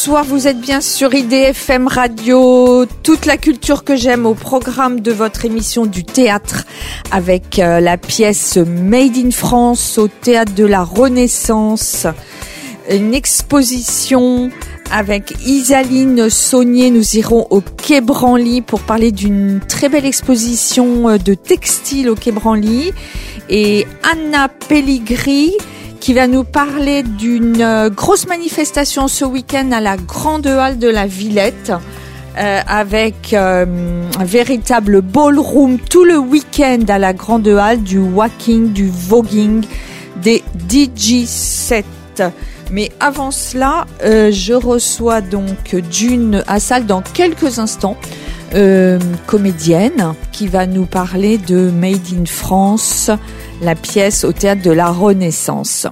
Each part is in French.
bonsoir, vous êtes bien sur IDFM Radio, toute la culture que j'aime au programme de votre émission du théâtre avec la pièce Made in France au Théâtre de la Renaissance, une exposition avec Isaline Saunier. Nous irons au Quai Branly pour parler d'une très belle exposition de textiles au Quai Branly, et Anna Pelligri qui va nous parler d'une grosse manifestation ce week-end à la Grande Halle de la Villette, avec un véritable ballroom tout le week-end à la Grande Halle, du walking, du voguing, des DJ sets. Mais avant cela, je reçois donc June Assal dans quelques instants, comédienne, qui va nous parler de Made in France, la pièce au Théâtre de la Renaissance.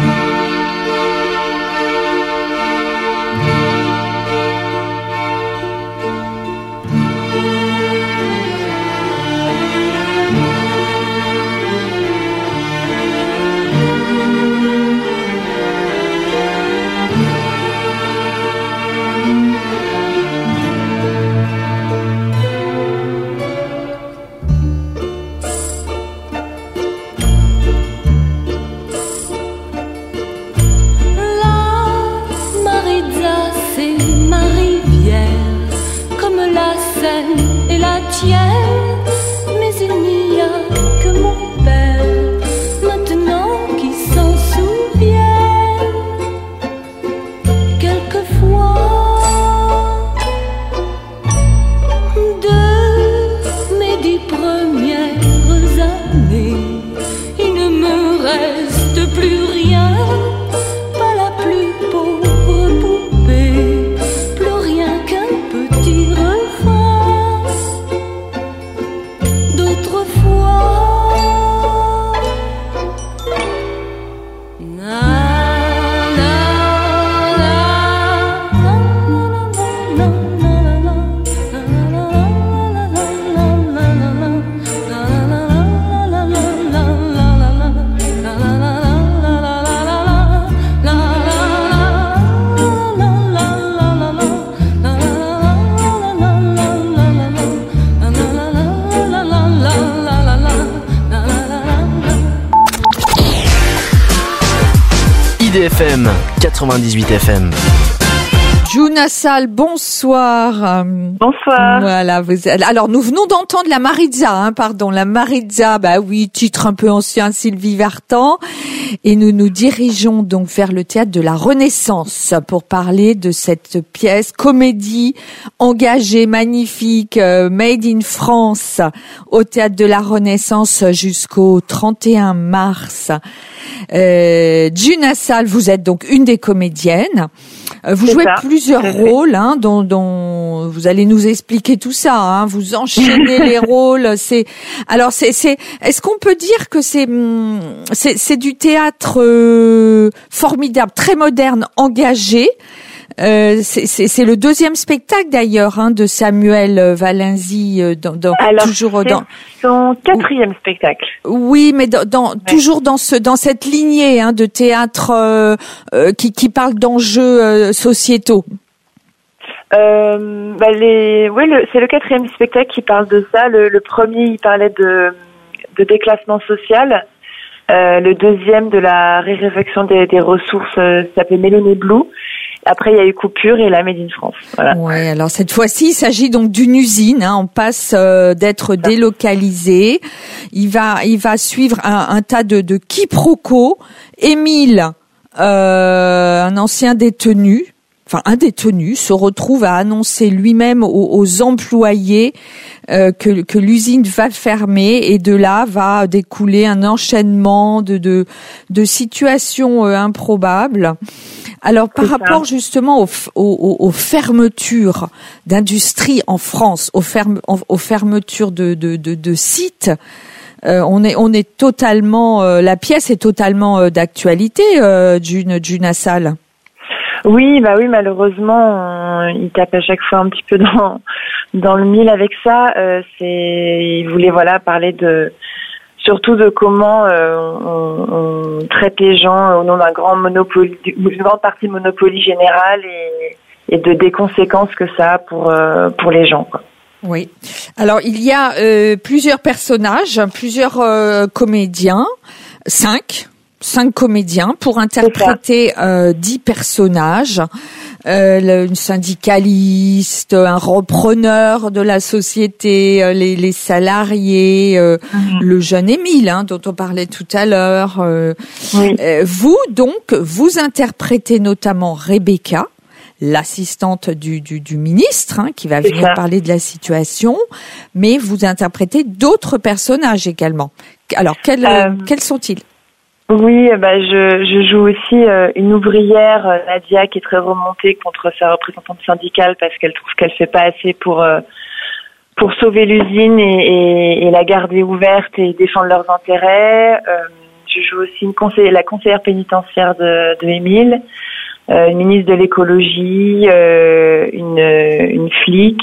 IDFM 98 FM. June Assal, bonsoir. Bonsoir. Voilà, alors nous venons d'entendre la Maritza, la Maritza, bah oui, titre un peu ancien, Sylvie Vartan, et nous nous dirigeons donc vers le Théâtre de la Renaissance pour parler de cette pièce, comédie engagée, magnifique, Made in France, au Théâtre de la Renaissance jusqu'au 31 mars. June Assal, vous êtes donc une des comédiennes. Vous jouez plusieurs rôles, dont vous allez nous expliquer tout ça. Vous enchaînez les rôles. Est-ce qu'on peut dire que c'est du théâtre formidable, très moderne, engagé? C'est le deuxième spectacle d'ailleurs de Samuel Valenzi toujours dans son quatrième spectacle. Oui, mais toujours dans cette lignée de théâtre qui parle d'enjeux sociétaux. C'est le quatrième spectacle qui parle de ça. Le premier, il parlait de déclassement social. Le deuxième, de la réflexion des ressources, s'appelait Mélanie Blue. Après, il y a eu Coupure et la Made in France. Voilà. Ouais, alors cette fois-ci, il s'agit donc d'une usine. On passe d'être délocalisé. Il va suivre un tas de quiproquos. Émile, un ancien détenu, un détenu, se retrouve à annoncer lui-même aux employés que l'usine va fermer, et de là va découler un enchaînement de situations improbables. Alors, par rapport justement aux fermetures d'industries en France, aux fermetures de sites, on est totalement, la pièce est totalement d'actualité, June Assal. Oui, malheureusement, il tape à chaque fois un petit peu dans le mille avec ça. Il voulait parler surtout de comment on traite les gens au nom d'un grand monopole, d'une grande partie de Monopoly Général, des conséquences que ça a pour les gens, quoi. Oui. Alors il y a plusieurs personnages, plusieurs comédiens, cinq comédiens pour interpréter 10 personnages. Une syndicaliste, un repreneur de la société, les salariés, le jeune Émile, dont on parlait tout à l'heure. Oui. Vous interprétez notamment Rebecca, l'assistante du ministre, qui va venir parler de la situation, mais vous interprétez d'autres personnages également. Alors, quels sont-ils? Oui, je joue aussi une ouvrière, Nadia, qui est très remontée contre sa représentante syndicale parce qu'elle trouve qu'elle fait pas assez pour sauver l'usine et la garder ouverte et défendre leurs intérêts. Je joue aussi la conseillère pénitentiaire de Émile, une ministre de l'écologie, une flic.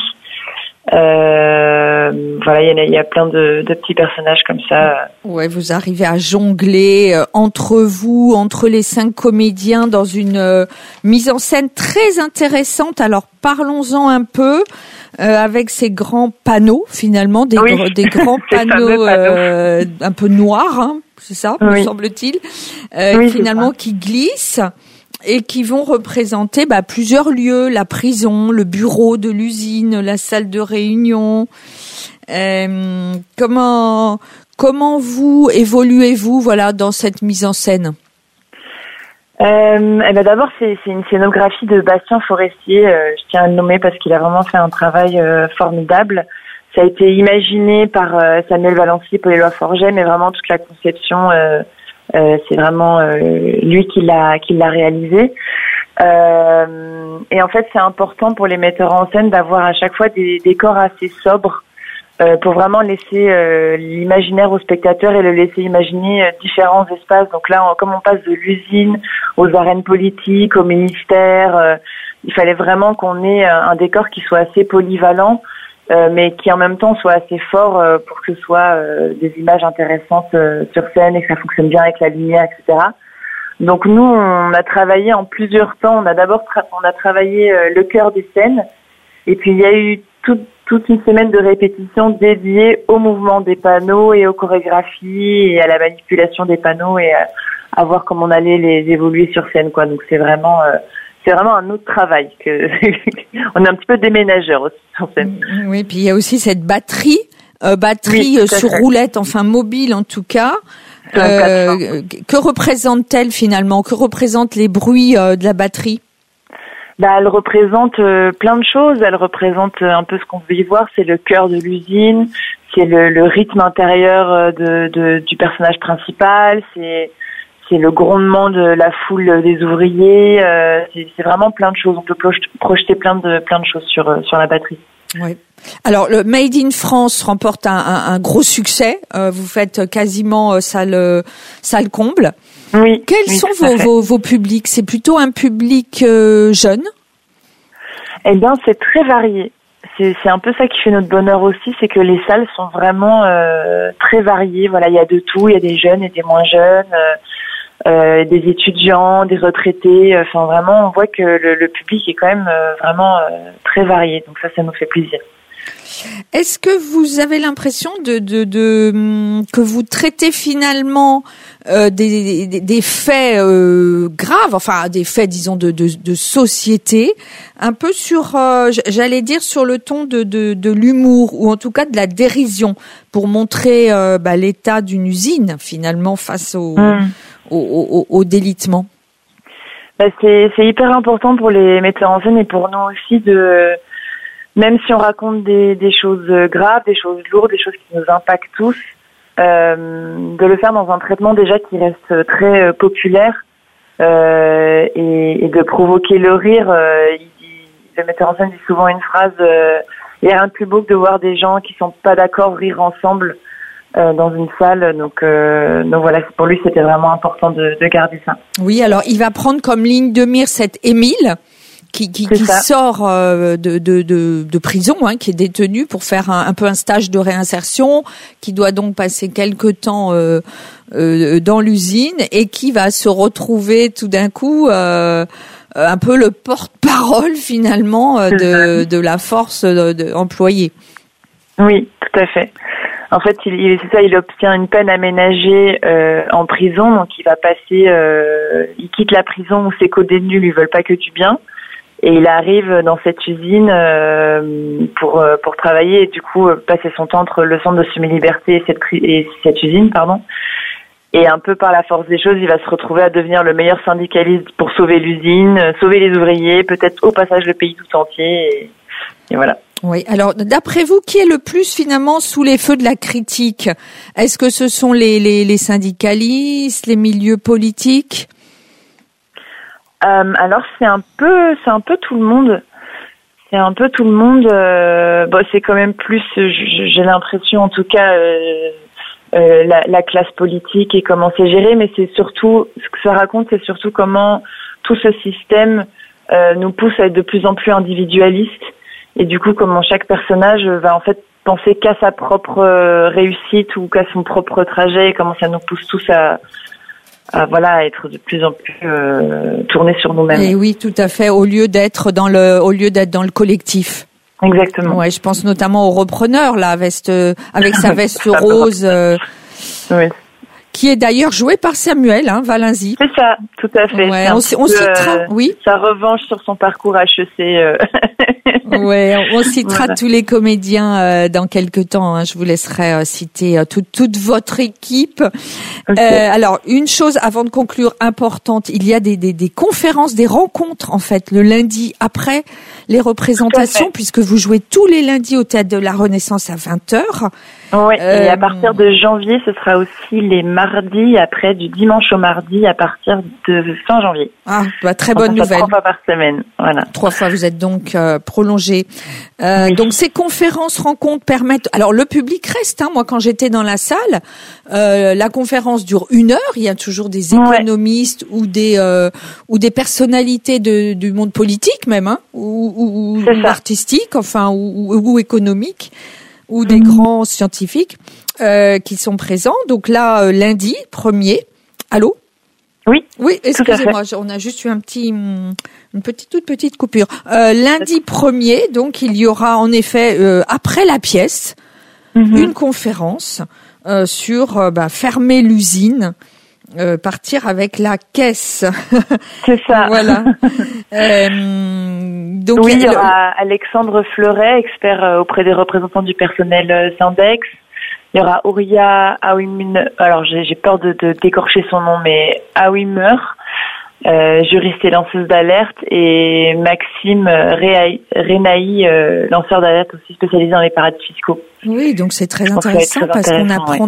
Voilà, il y a plein de petits personnages comme ça. Ouais, vous arrivez à jongler entre les 5 comédiens dans une mise en scène très intéressante. Alors parlons-en un peu avec ces grands panneaux finalement, des grands panneaux un peu noirs, c'est ça, me semble-t-il, finalement qui glissent et qui vont représenter plusieurs lieux, la prison, le bureau de l'usine, la salle de réunion. Comment évoluez-vous dans cette mise en scène? D'abord, c'est une scénographie de Bastien Forestier. Je tiens à le nommer parce qu'il a vraiment fait un travail formidable. Ça a été imaginé par Samuel Valency et Paul-Éloi Forget, mais vraiment toute la conception, c'est vraiment lui qui l'a réalisé. Et en fait, c'est important pour les metteurs en scène d'avoir à chaque fois des décors assez sobres pour vraiment laisser l'imaginaire au spectateur et le laisser imaginer différents espaces. Donc là, comme on passe de l'usine aux arènes politiques, au ministère, il fallait vraiment qu'on ait un décor qui soit assez polyvalent, mais qui en même temps soit assez fort pour que ce soit des images intéressantes sur scène et que ça fonctionne bien avec la lumière, etc. Donc nous, on a travaillé en plusieurs temps. On a travaillé le cœur des scènes, et puis il y a eu toute une semaine de répétition dédiée au mouvement des panneaux et aux chorégraphies et à la manipulation des panneaux et à voir comment on allait les évoluer sur scène, quoi. Donc c'est vraiment un autre travail on est un petit peu déménageurs aussi sur scène. Oui, puis il y a aussi cette batterie sur roulette, enfin mobile en tout cas. Que représente-t-elle finalement? Que représentent les bruits de la batterie? Elle représente plein de choses. Elle représente un peu ce qu'on veut y voir. C'est le cœur de l'usine, c'est le rythme intérieur du personnage principal, c'est le grondement de la foule des ouvriers. C'est vraiment plein de choses. On peut projeter plein de choses sur la batterie. Oui. Alors le Made in France remporte un gros succès. Vous faites quasiment salle comble. Oui. Quels sont vos publics? C'est plutôt un public jeune? Eh bien, c'est très varié. C'est un peu ça qui fait notre bonheur aussi, c'est que les salles sont vraiment très variées. Voilà, il y a de tout. Il y a des jeunes et des moins jeunes, des étudiants, des retraités. Enfin, vraiment, on voit que le public est quand même vraiment très varié. Donc ça nous fait plaisir. Est-ce que vous avez l'impression que vous traitez finalement des faits graves, enfin des faits disons de société, un peu sur j'allais dire sur le ton de l'humour ou en tout cas de la dérision pour montrer l'état d'une usine finalement face au délitement? C'est hyper important pour les metteurs en scène et pour nous aussi même si on raconte des choses graves, des choses lourdes, des choses qui nous impactent tous, de le faire dans un traitement déjà qui reste très populaire et de provoquer le rire. Le metteur en scène dit souvent une phrase, il n'y a rien de plus beau que de voir des gens qui sont pas d'accord rire ensemble dans une salle. Donc voilà, pour lui c'était vraiment important de garder ça. Oui, alors il va prendre comme ligne de mire cet Émile qui sort de prison, qui est détenu pour faire un peu un stage de réinsertion, qui doit donc passer quelque temps dans l'usine et qui va se retrouver tout d'un coup un peu le porte-parole finalement de la force employée. Oui, tout à fait. En fait, il obtient une peine aménagée en prison, donc il va passer, il quitte la prison où ses co-détenus lui veulent pas que du bien, et il arrive dans cette usine pour travailler et du coup passer son temps entre le centre de semi-liberté et cette usine, pardon. Et un peu par la force des choses, il va se retrouver à devenir le meilleur syndicaliste pour sauver l'usine, sauver les ouvriers, peut-être au passage le pays tout entier, et voilà. Oui. Alors, d'après vous, qui est le plus finalement sous les feux de la critique? Est-ce que ce sont les syndicalistes, les milieux politiques? Alors c'est un peu tout le monde. C'est un peu tout le monde. C'est quand même plus, j'ai l'impression en tout cas, la classe politique et comment c'est géré, mais c'est surtout ce que ça raconte, c'est surtout comment tout ce système nous pousse à être de plus en plus individualiste. Et du coup, comment chaque personnage va en fait penser qu'à sa propre réussite ou qu'à son propre trajet, et comment ça nous pousse tous à être de plus en plus tournés sur nous-mêmes. Et oui, tout à fait. Au lieu d'être dans le collectif. Exactement. Ouais, je pense notamment au repreneur là, avec sa veste rose. Oui. Qui est d'ailleurs joué par Samuel Valensi. C'est ça, tout à fait. Ouais, on citera, oui. Sa revanche sur son parcours HEC. Ouais, on citera tous les comédiens dans quelques temps. Je vous laisserai citer toute votre équipe. Okay. Alors, une chose avant de conclure importante, il y a des conférences, des rencontres en fait le lundi après les représentations, puisque vous jouez tous les lundis au Théâtre de la Renaissance à 20h. Oui, et à partir de janvier, ce sera aussi les mardis, après du dimanche au mardi à partir de fin janvier. Ah, très bonne nouvelle. 3 fois par semaine, voilà. 3 fois, vous êtes donc prolongé. Oui. Donc ces conférences, rencontres permettent. Alors le public reste. Moi, quand j'étais dans la salle, la conférence dure 1 heure. Il y a toujours des économistes ou des personnalités du monde politique même, ou artistique, ou économique, ou des grands scientifiques qui sont présents. Donc là, lundi 1er. Allô? Oui. Oui, excusez-moi, on a juste eu une toute petite coupure. Lundi 1er, donc il y aura en effet après la pièce une conférence sur fermer l'usine. Partir avec la caisse. C'est ça. Voilà. Donc oui, il y aura Alexandre Fleuret, expert auprès des représentants du personnel Syndex. Il y aura Auria Aouimer, alors j'ai peur de d'écorcher son nom, mais Aouimer, juriste et lanceuse d'alerte, et Maxime Renaï, lanceur d'alerte aussi spécialisé dans les paradis fiscaux. Oui, donc c'est très intéressant parce qu'on apprend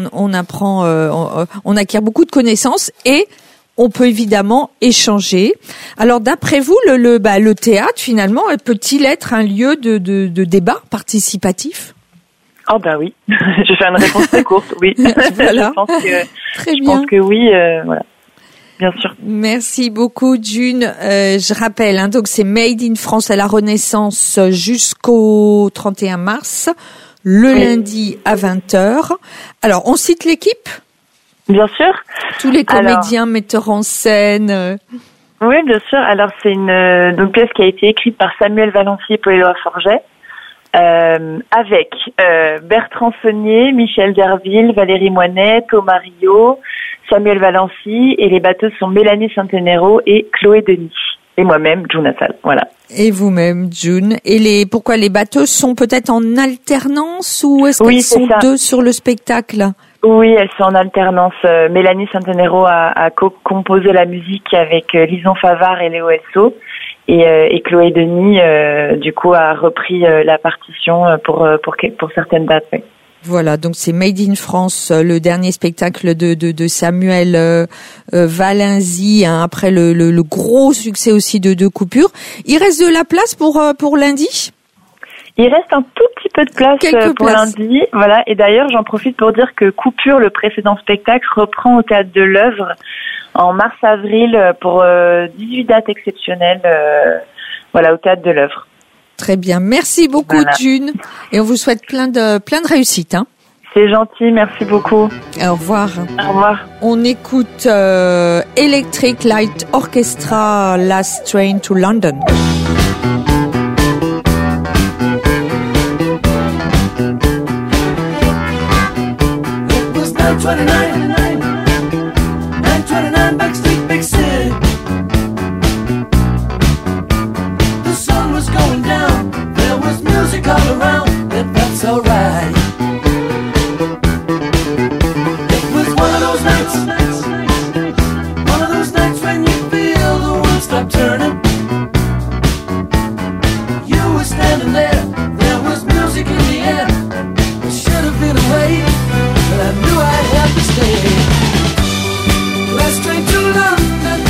on acquiert beaucoup de connaissances et on peut évidemment échanger. Alors d'après vous, le théâtre finalement peut-il être un lieu de débat participatif? Oh oui, je fais une réponse très courte, oui. Voilà. Je pense que oui, voilà. Bien sûr. Merci beaucoup, June. Je rappelle, donc c'est Made in France à la Renaissance jusqu'au 31 mars, le lundi à 20h. Alors, on cite l'équipe? Bien sûr. Tous les comédiens, metteurs en scène. Oui, bien sûr. Alors, c'est une pièce qui a été écrite par Samuel Valensi et Paul-Éloi Forget. Avec Bertrand Saunier, Michel Derville, Valérie Moinet, Thomas Rio, Samuel Valensi, et les batteuses sont Mélanie Santenero et Chloé Denis. Et moi-même, June Assal. Voilà. Et vous-même, June. Et pourquoi les batteuses sont peut-être en alternance ou est-ce qu'elles sont deux sur le spectacle? Oui, elles sont en alternance. Mélanie Santenero a composé la musique avec Lison Favard et Léo Elso. Et Chloé Denis, du coup, a repris la partition pour certaines dates. Oui. Voilà, donc c'est Made in France, le dernier spectacle de Samuel Valensi, après le gros succès aussi de Coupure. Il reste de la place pour lundi? Il reste un tout petit peu de place pour lundi. Voilà, et d'ailleurs, j'en profite pour dire que Coupure, le précédent spectacle, reprend au Théâtre de l'Œuvre en mars-avril pour 18 dates exceptionnelles au Théâtre de l'Œuvre. Très bien. Merci beaucoup, June. Et on vous souhaite plein de réussite. C'est gentil, merci beaucoup. Au revoir. Au revoir. On écoute Electric Light Orchestra, Last Train to London. It was 929 Backstreet, Big City. The sun was going down, there was music all around, and that's alright. It was one of those nights when you feel the world stop turning. You were standing there, there was music in the air. I should have been away, but I knew I'd have to stay. Last train to London,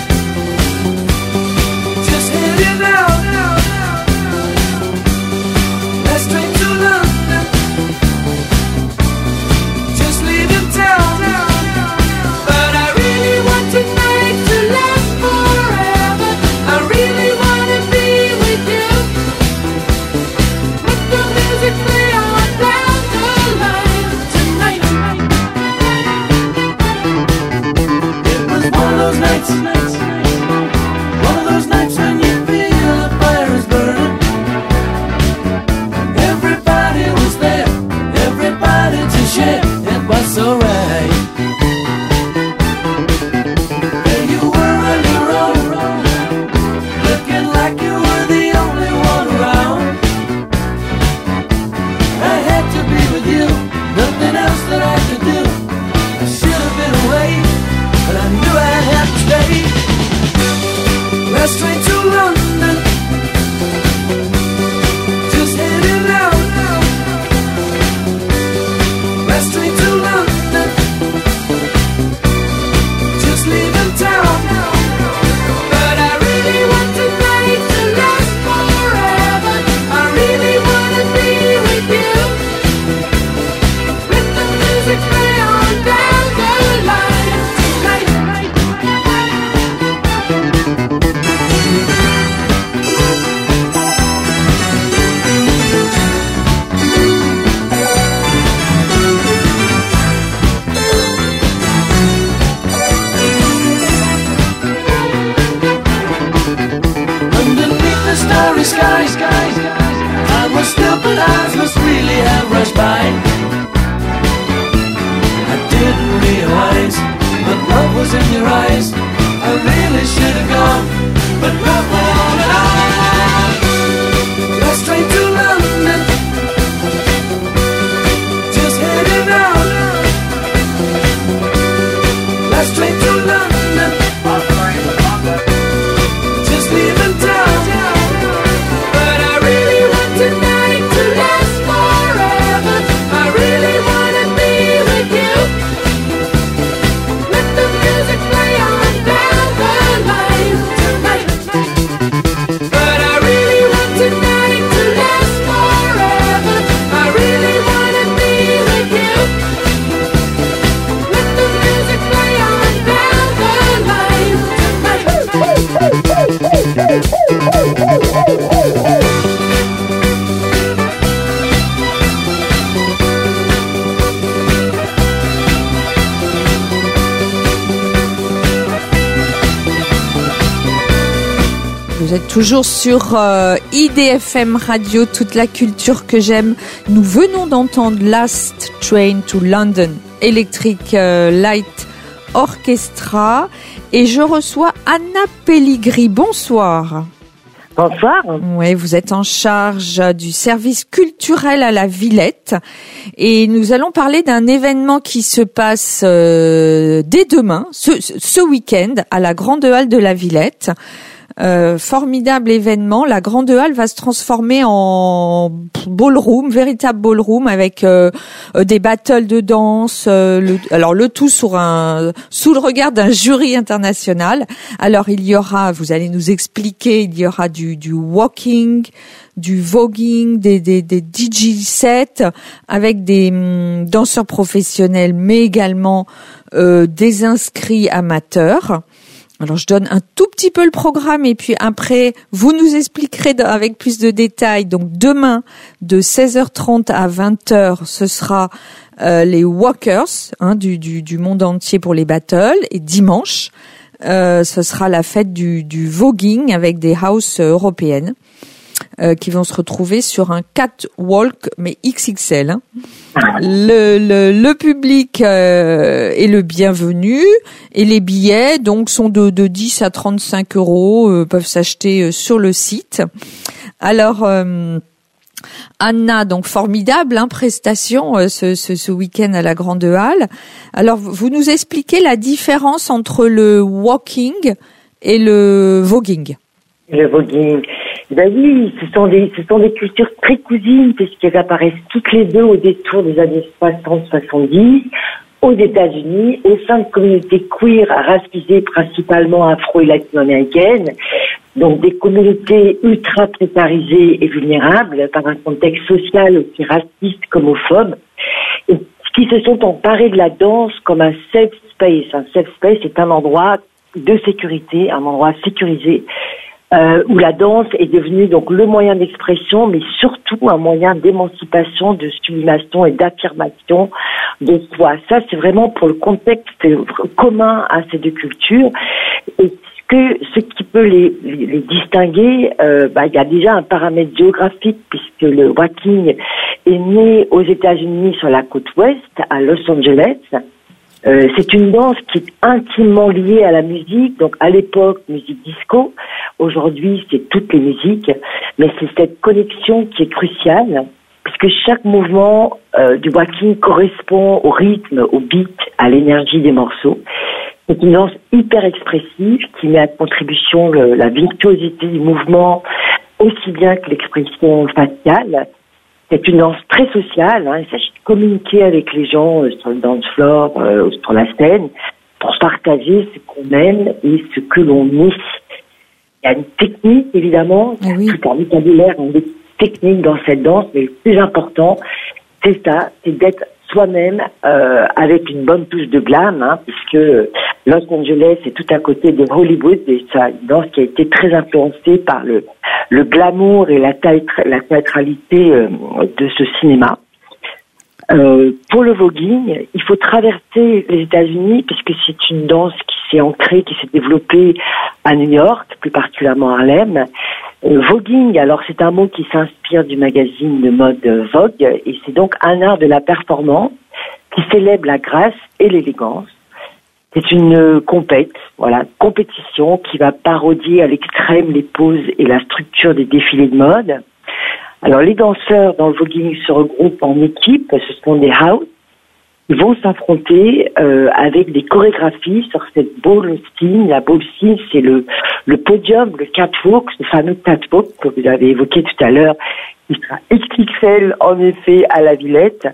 just heading out. Last train to London, just leaving town. But I really want tonight to last forever. I really want to be with you. Let the music play on down the line tonight. It was one of those nights when you feel the fire is burning. Everybody was there, everybody to share. It was alright. There you were on your own, looking like you were the only one around. I had to be with you, nothing else that I could do. I should have been away, but I knew I'd have to stay. Last train to London, just heading out. Last train to London, just leaving town. But I really want tonight to last forever. I really want to be with you. Let the music play on down the line tonight. Underneath the starry sky, time was still, but eyes must really have rushed by. I didn't realize, but love was in your eyes. I really should have gone, but love went on and on. Last train to London, just heading out. Last train to London, just leaving town. But I really want tonight to last forever. I really want to be with you. Let the music play on down the line tonight. But I really want tonight to last forever. I really want to be with you. Let the music play on down the line tonight. Vous êtes toujours sur IDFM Radio, toute la culture que j'aime. Nous venons d'entendre Last Train to London, Electric Light Orchestra. Et je reçois Anna Pelligri. Bonsoir. Bonsoir. Oui, vous êtes en charge du service culturel à la Villette. Et nous allons parler d'un événement qui se passe dès demain, ce week-end, à la Grande Halle de la Villette. Formidable événement. La Grande Halle va se transformer en ballroom, véritable ballroom avec des battles de danse. Le tout sous le regard d'un jury international. Alors il y aura, vous allez nous expliquer, il y aura du walking, du voguing, des DJ sets avec des danseurs professionnels, mais également des inscrits amateurs. Alors, je donne un tout petit peu le programme et puis après, vous nous expliquerez avec plus de détails. Donc, demain, de 16h30 à 20h, ce sera les walkers du monde entier pour les battles. Et dimanche, ce sera la fête du voguing avec des houses européennes qui vont se retrouver sur un catwalk, mais XXL. Hein. Le public est le bienvenu et les billets donc sont de 10 à 35 euros, peuvent s'acheter sur le site. Alors Anna, donc formidable prestation ce week-end à la Grande Halle. Alors vous nous expliquez la différence entre le walking et le voguing. Le voguing. Ben oui, ce sont des cultures très cousines puisqu'elles apparaissent toutes les deux au détour des années 60-70 aux États-Unis, au sein de communautés queer racisées principalement afro- et latino-américaines, donc des communautés ultra précarisées et vulnérables par un contexte social aussi raciste qu'homophobe, et qui se sont emparées de la danse comme un safe space. Un safe space est un endroit de sécurité, un endroit sécurisé, où la danse est devenue donc le moyen d'expression, mais surtout un moyen d'émancipation, de sublimation et d'affirmation de soi. Ça, c'est vraiment pour le contexte commun à ces deux cultures. Et ce qui peut les distinguer, il y a déjà un paramètre géographique puisque le walking est né aux États-Unis sur la côte ouest, à Los Angeles. C'est une danse qui est intimement liée à la musique, donc à l'époque musique disco, aujourd'hui c'est toutes les musiques, mais c'est cette connexion qui est cruciale, puisque chaque mouvement du walking correspond au rythme, au beat, à l'énergie des morceaux. C'est une danse hyper expressive qui met à contribution la virtuosité du mouvement, aussi bien que l'expression faciale. C'est une danse très sociale, il s'agit de communiquer avec les gens sur le dance floor, sur la scène, pour partager ce qu'on aime et ce que l'on est. Il y a une technique, évidemment, tout un vocabulaire, des techniques dans cette danse, mais le plus important, c'est ça, c'est d'être soi-même avec une bonne touche de glam, puisque Los Angeles est tout à côté de Hollywood, et c'est une danse qui a été très influencée par le glamour et la théâtralité de ce cinéma. Pour le voguing, il faut traverser les États-Unis puisque c'est une danse qui s'est ancrée, qui s'est développée à New York, plus particulièrement à Harlem. Voguing, alors c'est un mot qui s'inspire du magazine de mode Vogue et c'est donc un art de la performance qui célèbre la grâce et l'élégance. C'est une compétition qui va parodier à l'extrême les poses et la structure des défilés de mode. Alors les danseurs dans le voguing se regroupent en équipe, ce sont des house. Ils vont s'affronter avec des chorégraphies sur cette ball scene. La ball scene, c'est le podium, le catwalk, ce fameux catwalk que vous avez évoqué tout à l'heure, qui sera XXL en effet à la Villette.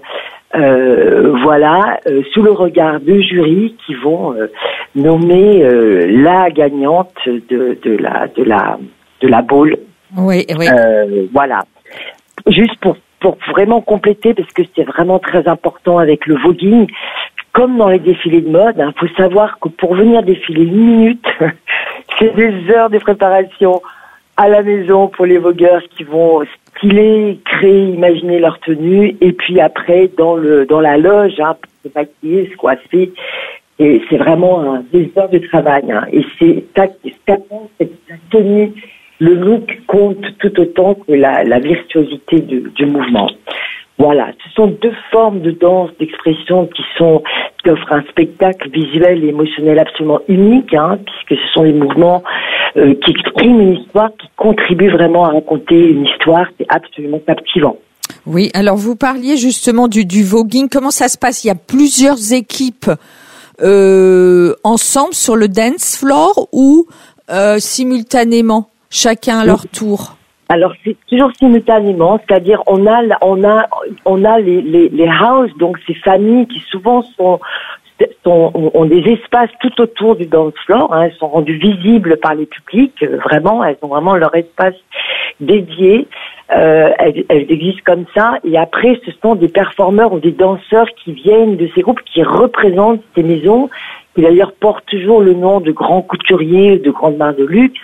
Sous le regard de jurys qui vont nommer la gagnante de la ball. Oui. Juste pour vraiment compléter, parce que c'est vraiment très important avec le voguing, comme dans les défilés de mode, faut savoir que pour venir défiler 1 minute, c'est des heures de préparation à la maison pour les vogueurs qui vont styler, créer, imaginer leur tenue, et puis après dans la loge, pour se maquiller, se coiffer. Et c'est vraiment des heures de travail. Et c'est la tenue, le look compte tout autant que la virtuosité du mouvement. Voilà, ce sont 2 formes de danse, d'expression qui offrent un spectacle visuel et émotionnel absolument unique, puisque ce sont des mouvements qui expriment une histoire, qui contribuent vraiment à raconter une histoire. C'est absolument captivant. Oui, alors vous parliez justement du voguing. Comment ça se passe? Il y a plusieurs équipes ensemble sur le dance floor ou simultanément, chacun à leur tour? Alors c'est toujours simultanément, c'est-à-dire on a les house, donc ces familles qui souvent ont des espaces tout autour du dance floor, elles sont rendues visibles par les publics, vraiment, elles ont vraiment leur espace dédié. Elles existent comme ça. Et après, ce sont des performeurs ou des danseurs qui viennent de ces groupes, qui représentent ces maisons, qui d'ailleurs portent toujours le nom de grands couturiers, de grandes marques de luxe,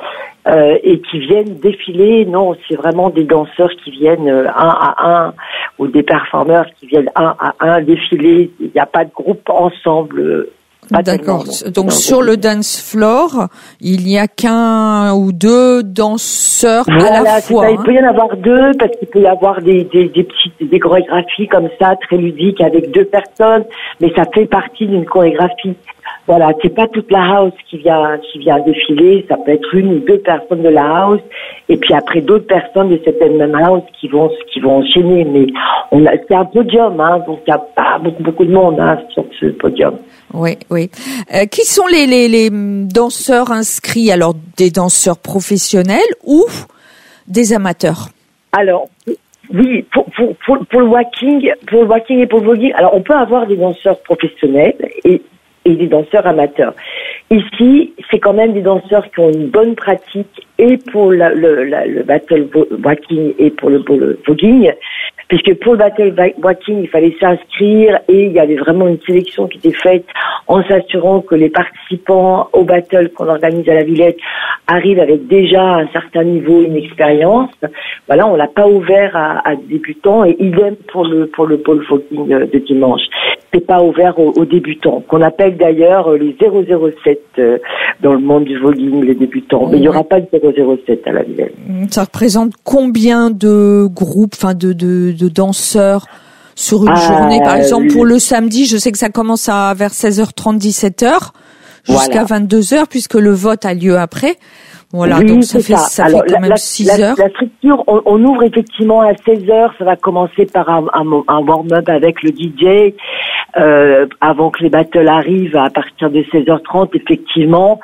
et qui viennent défiler. Non, c'est vraiment des danseurs qui viennent un à un, ou des performeurs qui viennent un à un défiler. Il n'y a pas de groupe ensemble. D'accord. Donc sur le dance floor, il n'y a qu'un ou deux danseurs à la fois. Il peut y en avoir deux, parce qu'il peut y avoir des chorégraphies comme ça, très ludiques, avec deux personnes, mais ça fait partie d'une chorégraphie. Voilà, c'est pas toute la house qui vient défiler, ça peut être une ou deux personnes de la house, et puis après d'autres personnes de cette même house qui vont enchaîner. Mais c'est un podium, donc il n'y a pas beaucoup de monde sur ce podium. Oui. Qui sont les danseurs inscrits? Alors, des danseurs professionnels ou des amateurs? Alors, oui, pour le walking et pour le voguing, alors on peut avoir des danseurs professionnels et des danseurs amateurs. Ici, c'est quand même des danseurs qui ont une bonne pratique et pour le battle walking et pour le voguing, puisque pour le battle walking, il fallait s'inscrire et il y avait vraiment une sélection qui était faite en s'assurant que les participants au battle qu'on organise à la Villette arrivent avec déjà un certain niveau, une expérience. Voilà, on l'a pas ouvert à débutants, et idem pour le voguing de dimanche. C'est pas ouvert aux débutants, qu'on appelle d'ailleurs les 007 dans le monde du voguing, les débutants. Mais il n'y aura pas de 007 à la Villette. Ça représente combien de groupes, de danseurs sur une journée? Par exemple, pour le samedi, je sais que ça commence vers 16h30, 17h, jusqu'à 22h, puisque le vote a lieu après. Voilà, oui, donc ça fait quand même 6 heures. La structure, on ouvre effectivement à 16h. Ça va commencer par un warm-up avec le DJ, avant que les battles arrivent à partir de 16h30, effectivement.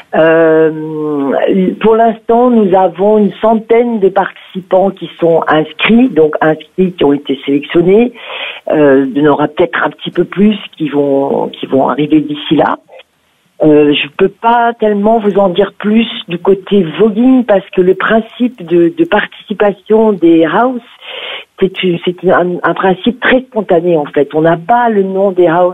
Pour l'instant, nous avons une centaine de participants qui sont inscrits, qui ont été sélectionnés. Il y en aura peut-être un petit peu plus qui vont arriver d'ici là. Je peux pas tellement vous en dire plus du côté voguing, parce que le principe de participation des house, c'est un principe très spontané en fait. On n'a pas le nom des house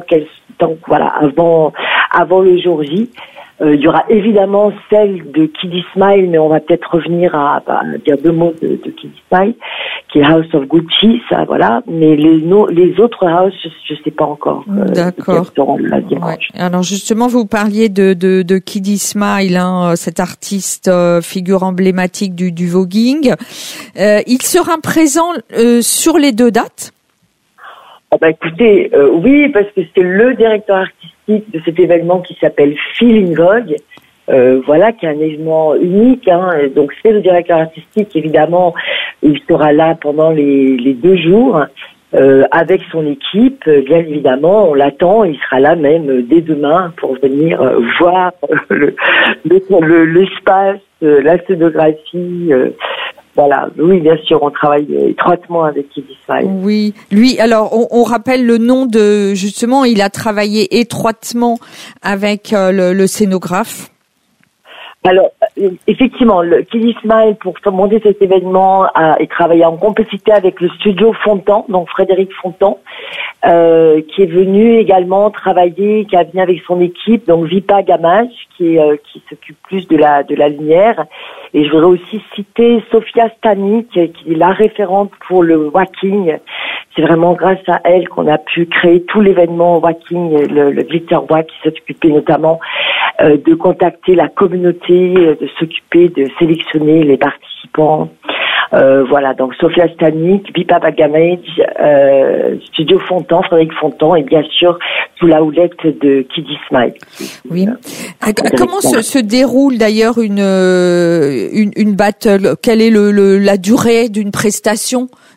avant le jour J. Il y aura évidemment celle de Kiddy Smile, mais on va peut-être revenir à dire deux mots de Kiddy Smile, qui est House of Gucci, ça voilà. Mais les autres house, je sais pas encore. D'accord. Ouais. Alors justement, vous parliez de Kiddy Smile, cet artiste figure emblématique du voguing. Il sera présent sur les deux dates? Écoutez, oui, parce que c'est le directeur artistique de cet événement qui s'appelle Feeling Vogue, qui est un événement unique. Donc c'est le directeur artistique, évidemment, il sera là pendant les 2 jours avec son équipe. Bien évidemment, on l'attend, il sera là même dès demain pour venir voir l'espace, la scénographie. Voilà, oui, bien sûr, on travaille étroitement avec Kiddy Smile. Oui, lui, alors on rappelle le nom justement, il a travaillé étroitement avec le scénographe. Alors, effectivement, le Kiddy Smile, pour monter cet événement, a travaillé en complicité avec le studio Fontan, donc Frédéric Fontan, qui est venu également travailler, qui a venu avec son équipe, donc Vipa Gamage, qui s'occupe plus de la lumière. Et je voudrais aussi citer Sofia Stani, qui est la référente pour le walking. C'est vraiment grâce à elle qu'on a pu créer tout l'événement walking, le Glitter Walk, qui s'occupait notamment de contacter la communauté, de s'occuper de sélectionner les participants. Donc Sofia Stanik, Vipa Bagamage, Studio Fontan, Frédéric Fontan, et bien sûr sous la houlette de Kiddy Smile. Oui. Comment se déroule d'ailleurs une battle? Quelle est la durée d'une prestation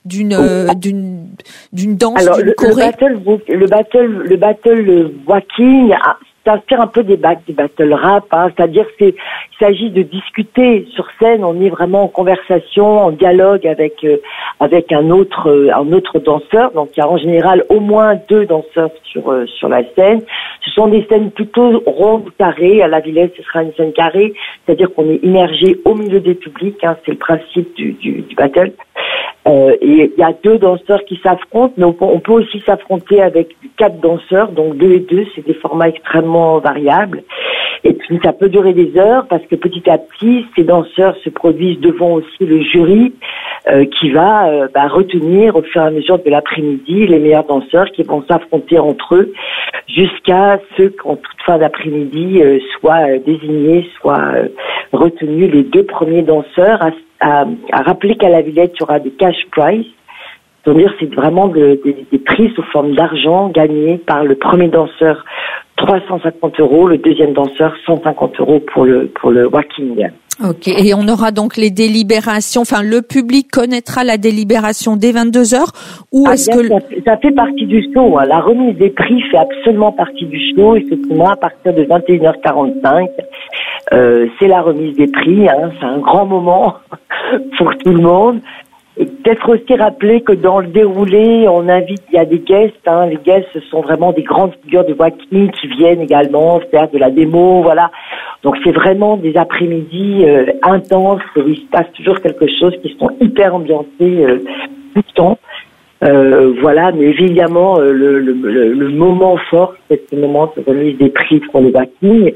d'une danse, Alors, d'une choré? le battle walking s'inspire un peu des battle rap, hein, c'est-à-dire il s'agit de discuter sur scène, on est vraiment en conversation, en dialogue avec un autre danseur, donc il y a en général au moins 2 danseurs sur la scène. Ce sont des scènes plutôt rondes, carrées. À la Villette, ce sera une scène carrée, c'est-à-dire qu'on est immergé au milieu des publics, hein, c'est le principe du battle. Et il y a 2 danseurs qui s'affrontent, mais on peut aussi s'affronter avec 4 danseurs, donc 2 et 2, c'est des formats extrêmement variables. Et puis ça peut durer des heures parce que petit à petit, ces danseurs se produisent devant aussi le jury qui va retenir au fur et à mesure de l'après-midi les meilleurs danseurs qui vont s'affronter entre eux jusqu'à ce qu'en toute fin d'après-midi soient désignés, soient retenus les 2 premiers danseurs. À rappeler qu'à la Villette, il y aura des cash prizes. C'est-à-dire, c'est vraiment des prix sous forme d'argent gagnés par le premier danseur, 350 €, le deuxième danseur, 150 € pour le walking. Ok. Et on aura donc les délibérations, enfin, le public connaîtra la délibération dès 22h, ou est-ce que... Ça fait partie du show, hein. La remise des prix fait absolument partie du show, effectivement, à partir de 21h45. C'est la remise des prix, hein. C'est un grand moment pour tout le monde. Et peut-être aussi rappeler que dans le déroulé, il y a des guests, hein. Les guests, ce sont vraiment des grandes figures de walking qui viennent également faire de la démo, voilà. Donc c'est vraiment des après-midi intenses, où il se passe toujours quelque chose, qui sont hyper ambiantés tout le temps. Voilà, mais évidemment, le moment fort, c'est ce moment de remise des prix pour le walking.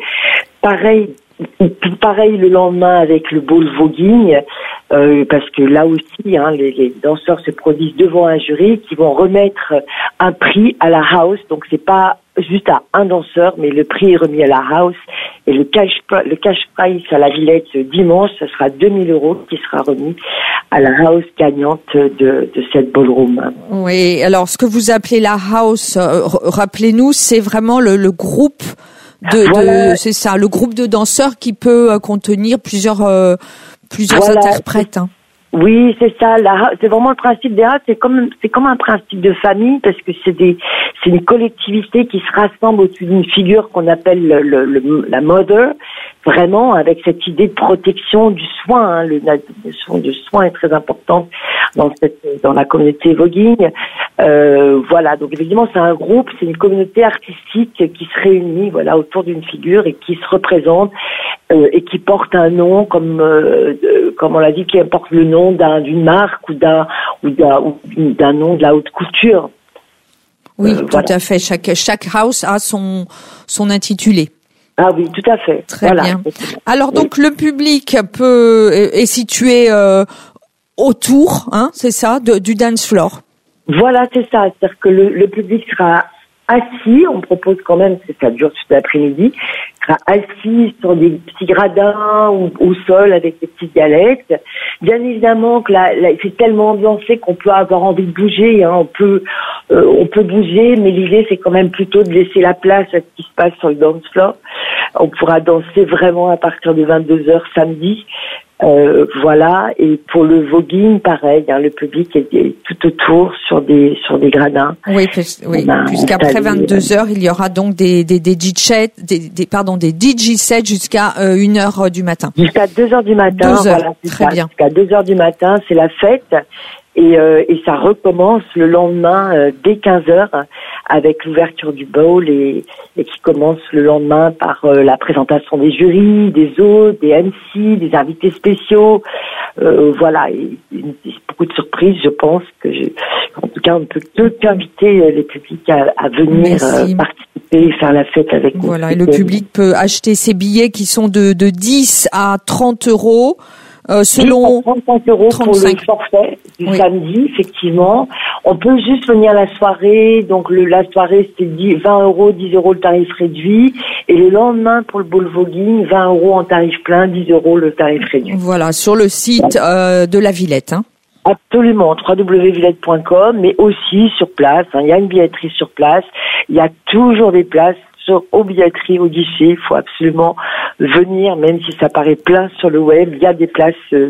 Pareil le lendemain avec le ball voguing, parce que là aussi, hein, les danseurs se produisent devant un jury qui vont remettre un prix à la house. Donc c'est pas juste à un danseur, mais le prix est remis à la house. Et le cash prize à la Villette dimanche, ce sera 2000 € qui sera remis à la house gagnante de cette ballroom. Oui, alors ce que vous appelez la house, rappelez-nous, c'est vraiment le groupe c'est ça, le groupe de danseurs qui peut contenir plusieurs Voilà. interprètes. Hein. Oui, c'est ça. C'est vraiment le principe des houses. C'est comme un principe de famille parce que c'est une collectivité qui se rassemble autour d'une figure qu'on appelle la mother. Vraiment, avec cette idée de protection du soin, hein. La notion de soin est très importante dans la communauté voguing. Voilà. Donc évidemment, c'est un groupe, c'est une communauté artistique qui se réunit, voilà, autour d'une figure et qui se représente et qui porte un nom, comme on l'a dit, qui porte le nom d'une marque ou d'un nom de la haute couture. Oui, tout à fait. Chaque house a son intitulé. Ah oui, tout à fait. Très bien. Alors donc le public est situé autour, hein, c'est ça, du dance floor. Voilà, c'est ça. C'est-à-dire que le public sera assis. On propose quand même, ça dure toute l'après-midi, sera assis sur des petits gradins ou au sol avec des petites galettes. Bien évidemment que là c'est tellement ambiancé qu'on peut avoir envie de bouger, hein. On peut bouger, mais l'idée c'est quand même plutôt de laisser la place à ce qui se passe sur le dance floor. On pourra danser vraiment à partir de 22h samedi. Voilà, et pour le voguing, pareil, hein, le public est tout autour sur des gradins. Oui, puisqu'après 22h, il y aura donc des DJ sets jusqu'à 1h du matin. Jusqu'à 2h du matin, voilà, très bien. Jusqu'à 2h du matin, c'est la fête. Et ça recommence le lendemain dès 15h avec l'ouverture du bowl et qui commence le lendemain par la présentation des jurys, des hôtes, des MC, des invités spéciaux. Voilà, et beaucoup de surprises, je pense en tout cas, on ne peut que inviter les publics à venir participer et faire la fête avec nous. Voilà, et le public peut acheter ses billets qui sont de 10 à 30 €. Selon 35 € pour le forfait du samedi, effectivement. On peut juste venir la soirée, donc la soirée c'est 20 €, 10 € le tarif réduit, et le lendemain pour le ball voguing, 20 € en tarif plein, 10 € le tarif réduit. Voilà, sur le site de la Villette, hein. Absolument, www.villette.com, mais aussi sur place, hein. Il y a une billetterie sur place, il y a toujours des places aux billetteries, au guichet. Il faut absolument venir, même si ça paraît plein sur le web, il y a des places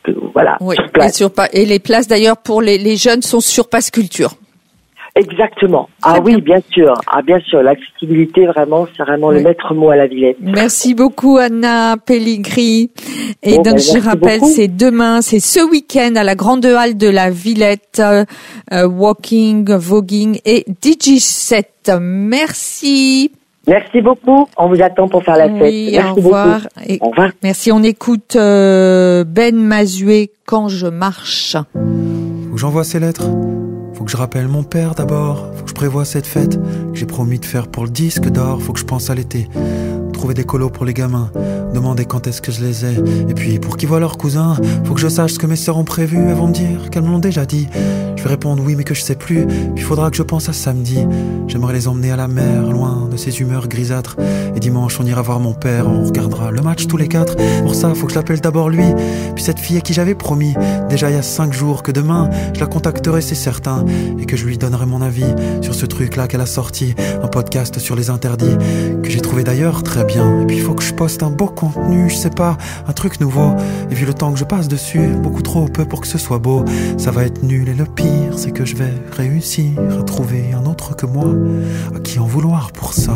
voilà, Oui. sur place. Et les places d'ailleurs pour les jeunes sont sur Passe Culture. Exactement. Très Oui, bien. bien sûr. L'accessibilité, vraiment, c'est vraiment le Oui. maître mot à la Villette. Merci beaucoup Anna Pelligri. Et Bon, donc ben, je merci rappelle, beaucoup. c'est demain, c'est ce week-end à la Grande Halle de la Villette, walking, voguing et DJ7. Merci. Merci beaucoup. On vous attend pour faire la fête. Oui, Merci au revoir. beaucoup. Et Au revoir. merci. On écoute Ben Mazué Quand je marche. Faut que j'envoie ces lettres. Faut que je rappelle mon père d'abord. Faut que je prévoie cette fête que j'ai promis de faire pour le disque d'or. Faut que je pense à l'été. Trouver des colos pour les gamins. Demander quand est-ce que je les ai. Et puis pour qu'ils voient leurs cousins, faut que je sache ce que mes sœurs ont prévu. Elles vont me dire qu'elles me l'ont déjà dit. Je vais répondre oui mais que je sais plus. Puis faudra que je pense à samedi. J'aimerais les emmener à la mer, loin de ces humeurs grisâtres. Et dimanche on ira voir mon père. On regardera le match tous les quatre. Pour ça faut que je l'appelle d'abord lui. Puis cette fille à qui j'avais promis déjà il y a 5 jours que demain je la contacterai, c'est certain. Et que je lui donnerai mon avis sur ce truc là qu'elle a sorti. Un podcast sur les interdits que j'ai trouvé d'ailleurs très bien. Et puis il faut que je poste un beau contenu, je sais pas, un truc nouveau. Et vu le temps que je passe dessus, beaucoup trop peu pour que ce soit beau. Ça va être nul et le pire c'est que je vais réussir à trouver un autre que moi à qui en vouloir pour ça.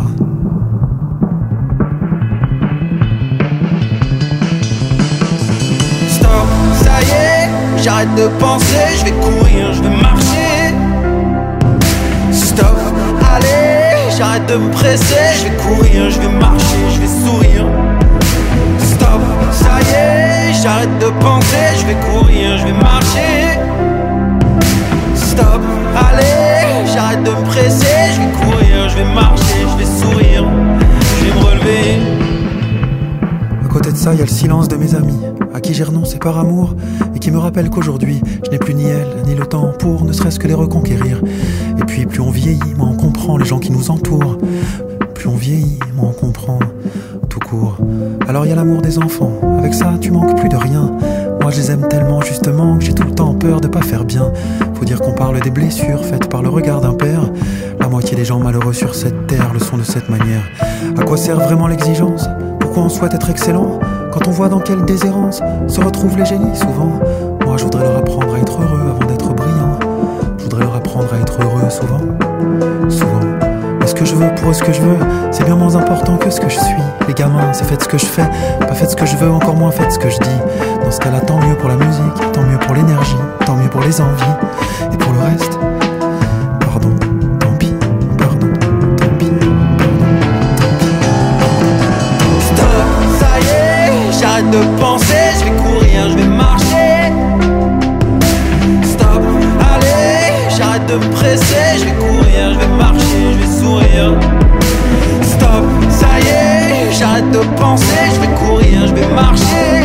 Stop, ça y est, j'arrête de penser, je vais courir, je vais marcher. Stop, allez, j'arrête de me presser, je vais courir, je vais marcher, je vais sourire. Stop, ça y est, j'arrête de penser, je vais courir, je vais marcher. Stop, allez, j'arrête de me presser, je vais courir, je vais marcher, je vais sourire, je vais me relever. À côté de ça, il y a le silence de mes amis, à qui j'ai renoncé par amour, et qui me rappellent qu'aujourd'hui, je n'ai plus ni elle, ni le temps pour ne serait-ce que les reconquérir. Et puis, plus on vieillit, moins on comprend les gens qui nous entourent. Plus on vieillit, moins on comprend tout court. Alors il y a l'amour des enfants, avec ça, tu manques plus de rien. Moi, je les aime tellement justement que j'ai tout le temps peur de pas faire bien. Faut dire qu'on parle des blessures faites par le regard d'un père. La moitié des gens malheureux sur cette terre le sont de cette manière. À quoi sert vraiment l'exigence ? Pourquoi on souhaite être excellent quand on voit dans quelle déshérence se retrouvent les génies souvent? Moi je voudrais leur apprendre à être heureux avant d'être brillant. Je voudrais leur apprendre à être heureux souvent. Mais ce que je veux pour eux, ce que je veux, c'est bien moins important que ce que je suis. Les gamins, c'est faites ce que je fais, pas faites ce que je veux, encore moins faites ce que je dis. Dans ce cas-là, tant mieux pour la musique, tant mieux pour l'énergie, tant mieux pour les envies. Et pour le reste, pardon, tant pis, pardon, tant pis, pardon, tant pis. Stop, ça y est, j'arrête de penser, je vais courir, je vais marcher. Stop, allez, j'arrête de me presser, je vais courir, je vais marcher, je vais sourire. Stop, ça y est, j'arrête de penser, je vais courir, je vais marcher.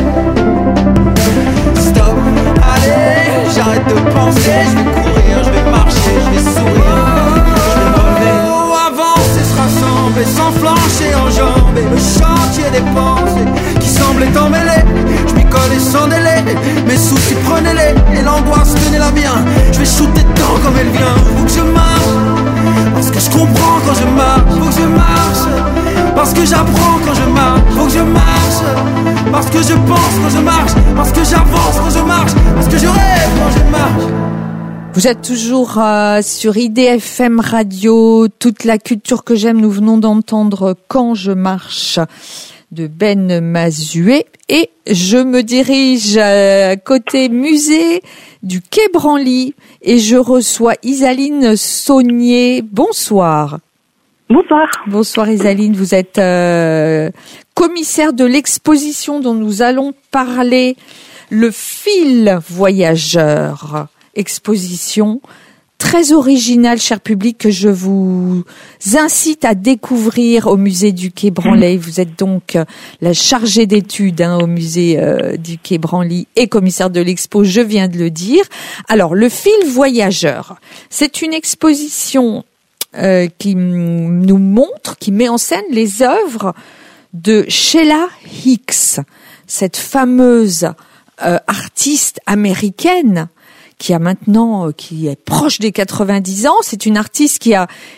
Stop, allez, j'arrête de penser, je vais courir, je vais marcher, je vais sourire, je vais me relever. Oh, avancer, se rassembler, sans flancher en jambes, et le chantier des pensées qui semblait emmêlé. Je m'y collais sans délai, mes soucis prenez-les, et l'angoisse tenez-la bien. Je vais shooter dedans comme elle vient. Faut que je marche, parce que je comprends quand je marche. Faut que je marche, parce que j'apprends quand je marche. Faut que je marche, parce que je pense quand je marche. Parce que j'avance quand je marche. Parce que je rêve quand je marche. Vous êtes toujours sur IDFM Radio, toute la culture que j'aime. Nous venons d'entendre Quand je marche de Ben Mazué et je me dirige côté musée du Quai Branly et je reçois Isaline Saunier. Bonsoir. Bonsoir. Bonsoir Isaline, vous êtes commissaire de l'exposition dont nous allons parler, le fil voyageur. Exposition très originale, cher public, que je vous incite à découvrir au musée du Quai Branly. Vous êtes donc la chargée d'études au musée du Quai Branly et commissaire de l'expo, je viens de le dire. Alors, le fil voyageur, c'est une exposition qui nous montre, qui met en scène les œuvres de Sheila Hicks, cette fameuse artiste américaine qui est proche des 90 ans. C'est une artiste qui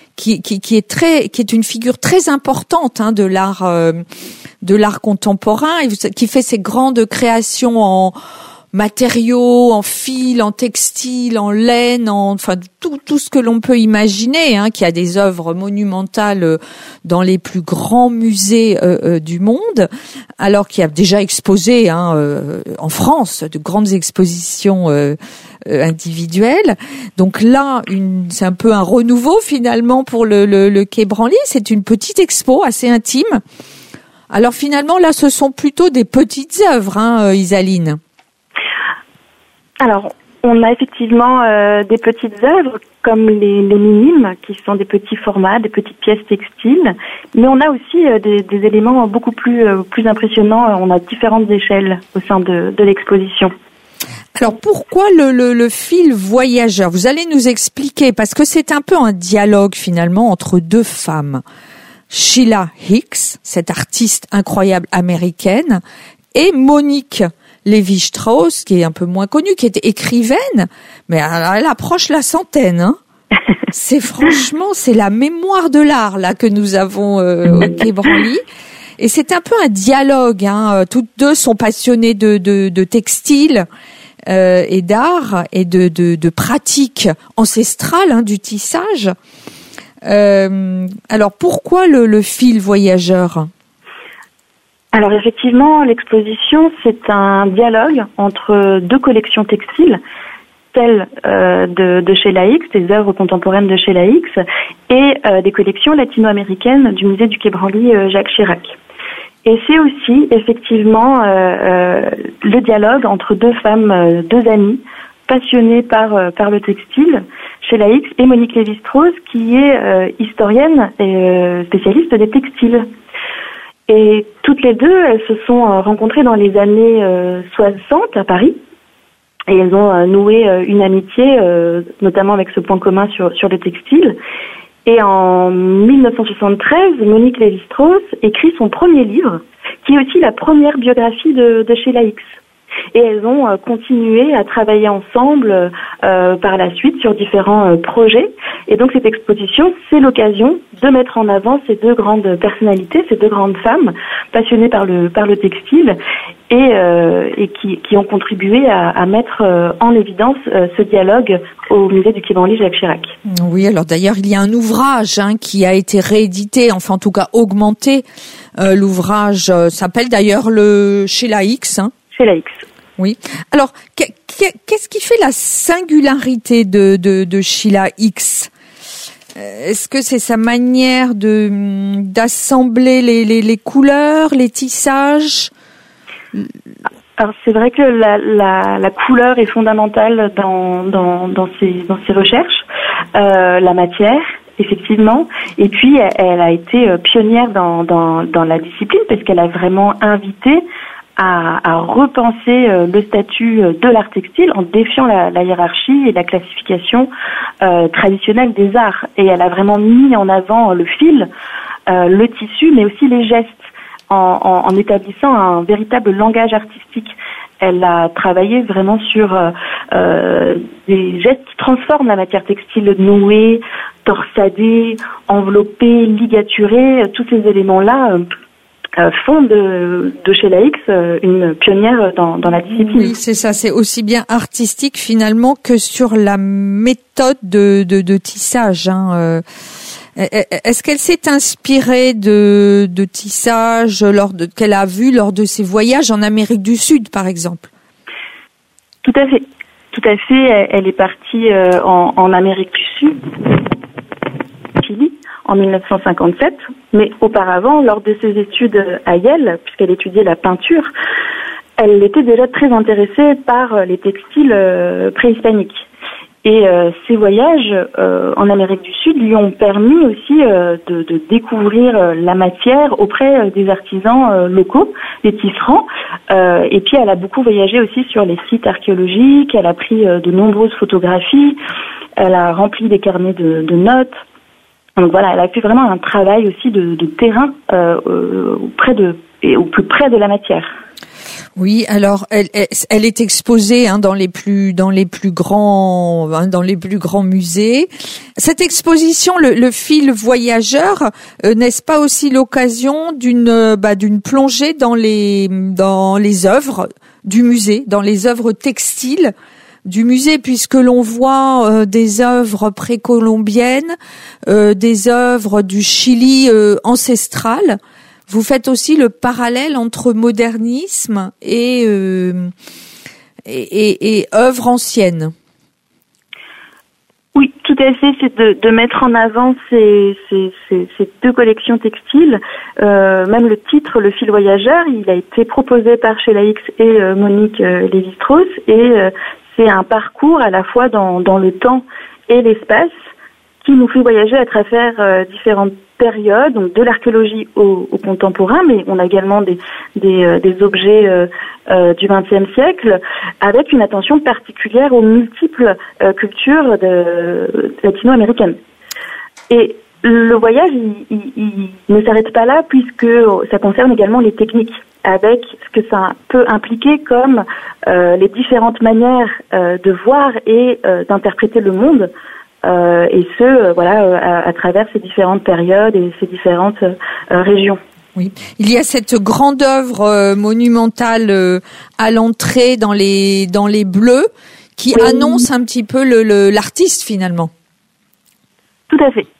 est une figure très importante de l'art contemporain et qui fait ses grandes créations en matériaux, en fil, en textile, en laine, enfin tout ce que l'on peut imaginer, qui a des œuvres monumentales dans les plus grands musées du monde, alors qu'il a déjà exposé en France de grandes expositions individuelles. Donc là, c'est un peu un renouveau finalement pour le Quai Branly. C'est une petite expo assez intime. Alors finalement, là, ce sont plutôt des petites œuvres, Isaline. Alors, on a effectivement des petites œuvres comme les minimes, qui sont des petits formats, des petites pièces textiles, mais on a aussi des éléments beaucoup plus impressionnants. On a différentes échelles au sein de l'exposition. Alors pourquoi le fil voyageur? Vous allez nous expliquer, parce que c'est un peu un dialogue finalement entre deux femmes. Sheila Hicks, cette artiste incroyable américaine, et Monique Lévi-Strauss, qui est un peu moins connue, qui était écrivaine, mais elle approche la centaine. C'est la mémoire de l'art là que nous avons au Quai Branly. Et c'est un peu un dialogue. Toutes deux sont passionnées de textile et d'art et de pratiques ancestrales du tissage. Alors pourquoi le fil voyageur? Alors effectivement, l'exposition, c'est un dialogue entre deux collections textiles, celle de Sheila Hicks, des œuvres contemporaines de Sheila Hicks, et des collections latino-américaines du musée du Quai Branly Jacques Chirac. Et c'est aussi effectivement le dialogue entre deux femmes, deux amies, passionnées par le textile, Sheila Hicks et Monique Lévi-Strauss, qui est historienne et spécialiste des textiles. Et toutes les deux, elles se sont rencontrées dans les années 60 à Paris. Et elles ont noué une amitié, notamment avec ce point commun sur le textile. Et en 1973, Monique Lévi-Strauss écrit son premier livre, qui est aussi la première biographie de Sheila Hicks. Et elles ont continué à travailler ensemble par la suite sur différents projets. Et donc cette exposition, c'est l'occasion de mettre en avant ces deux grandes personnalités, ces deux grandes femmes passionnées par le textile et qui ont contribué à mettre en évidence ce dialoge au musée du Quai Branly Jacques Chirac. Oui, alors d'ailleurs il y a un ouvrage qui a été réédité, enfin en tout cas augmenté. L'ouvrage s'appelle d'ailleurs le Sheila Hicks. Sheila Hicks. Oui. Alors, qu'est-ce qui fait la singularité de Sheila Hicks? Est-ce que c'est sa manière d'assembler les couleurs, les tissages? Alors c'est vrai que la couleur est fondamentale dans ses recherches, la matière. Effectivement. Et puis, elle a été pionnière dans la discipline parce qu'elle a vraiment invité à repenser le statut de l'art textile en défiant la hiérarchie et la classification traditionnelle des arts. Et elle a vraiment mis en avant le fil, le tissu, mais aussi les gestes, en établissant un véritable langage artistique. Elle a travaillé vraiment sur des gestes qui transforment la matière textile, nouée, torsadée, enveloppée, ligaturée. Tous ces éléments-là font de Sheila Hicks une pionnière dans la discipline. Oui, c'est ça. C'est aussi bien artistique finalement que sur la méthode de tissage. Est-ce qu'elle s'est inspirée de tissage qu'elle a vu lors de ses voyages en Amérique du Sud, par exemple? Tout à fait. Elle est partie en Amérique du Sud, Chili, en 1957. Mais auparavant, lors de ses études à Yale, puisqu'elle étudiait la peinture, elle était déjà très intéressée par les textiles préhispaniques. Et ces voyages en Amérique du Sud lui ont permis aussi de découvrir la matière auprès des artisans locaux, des tisserands. Et puis elle a beaucoup voyagé aussi sur les sites archéologiques, elle a pris de nombreuses photographies, elle a rempli des carnets de notes. Donc voilà, elle a fait vraiment un travail aussi de terrain au plus près de la matière. Oui, alors elle est exposée dans les plus grands musées. Cette exposition, le fil voyageur, n'est-ce pas aussi l'occasion d'une plongée dans les œuvres du musée, dans les œuvres textiles du musée, puisque l'on voit des œuvres précolombiennes, des œuvres du Chili ancestral. Vous faites aussi le parallèle entre modernisme et œuvres anciennes. Oui, tout à fait. C'est de mettre en avant ces deux collections textiles. Même le titre, Le fil voyageur, il a été proposé par Sheila Hicks et Monique Lévi-Strauss, et c'est un parcours à la fois dans le temps et l'espace qui nous fait voyager à travers différentes périodes, donc de l'archéologie au contemporain, mais on a également des objets du XXe siècle, avec une attention particulière aux multiples cultures latino-américaines. Et le voyage, il ne s'arrête pas là, puisque ça concerne également les techniques, avec ce que ça peut impliquer comme les différentes manières de voir et d'interpréter le monde, et à travers ces différentes périodes et ces différentes régions. Oui, il y a cette grande œuvre monumentale à l'entrée dans les bleus qui annonce un petit peu l'artiste finalement. Tout à fait.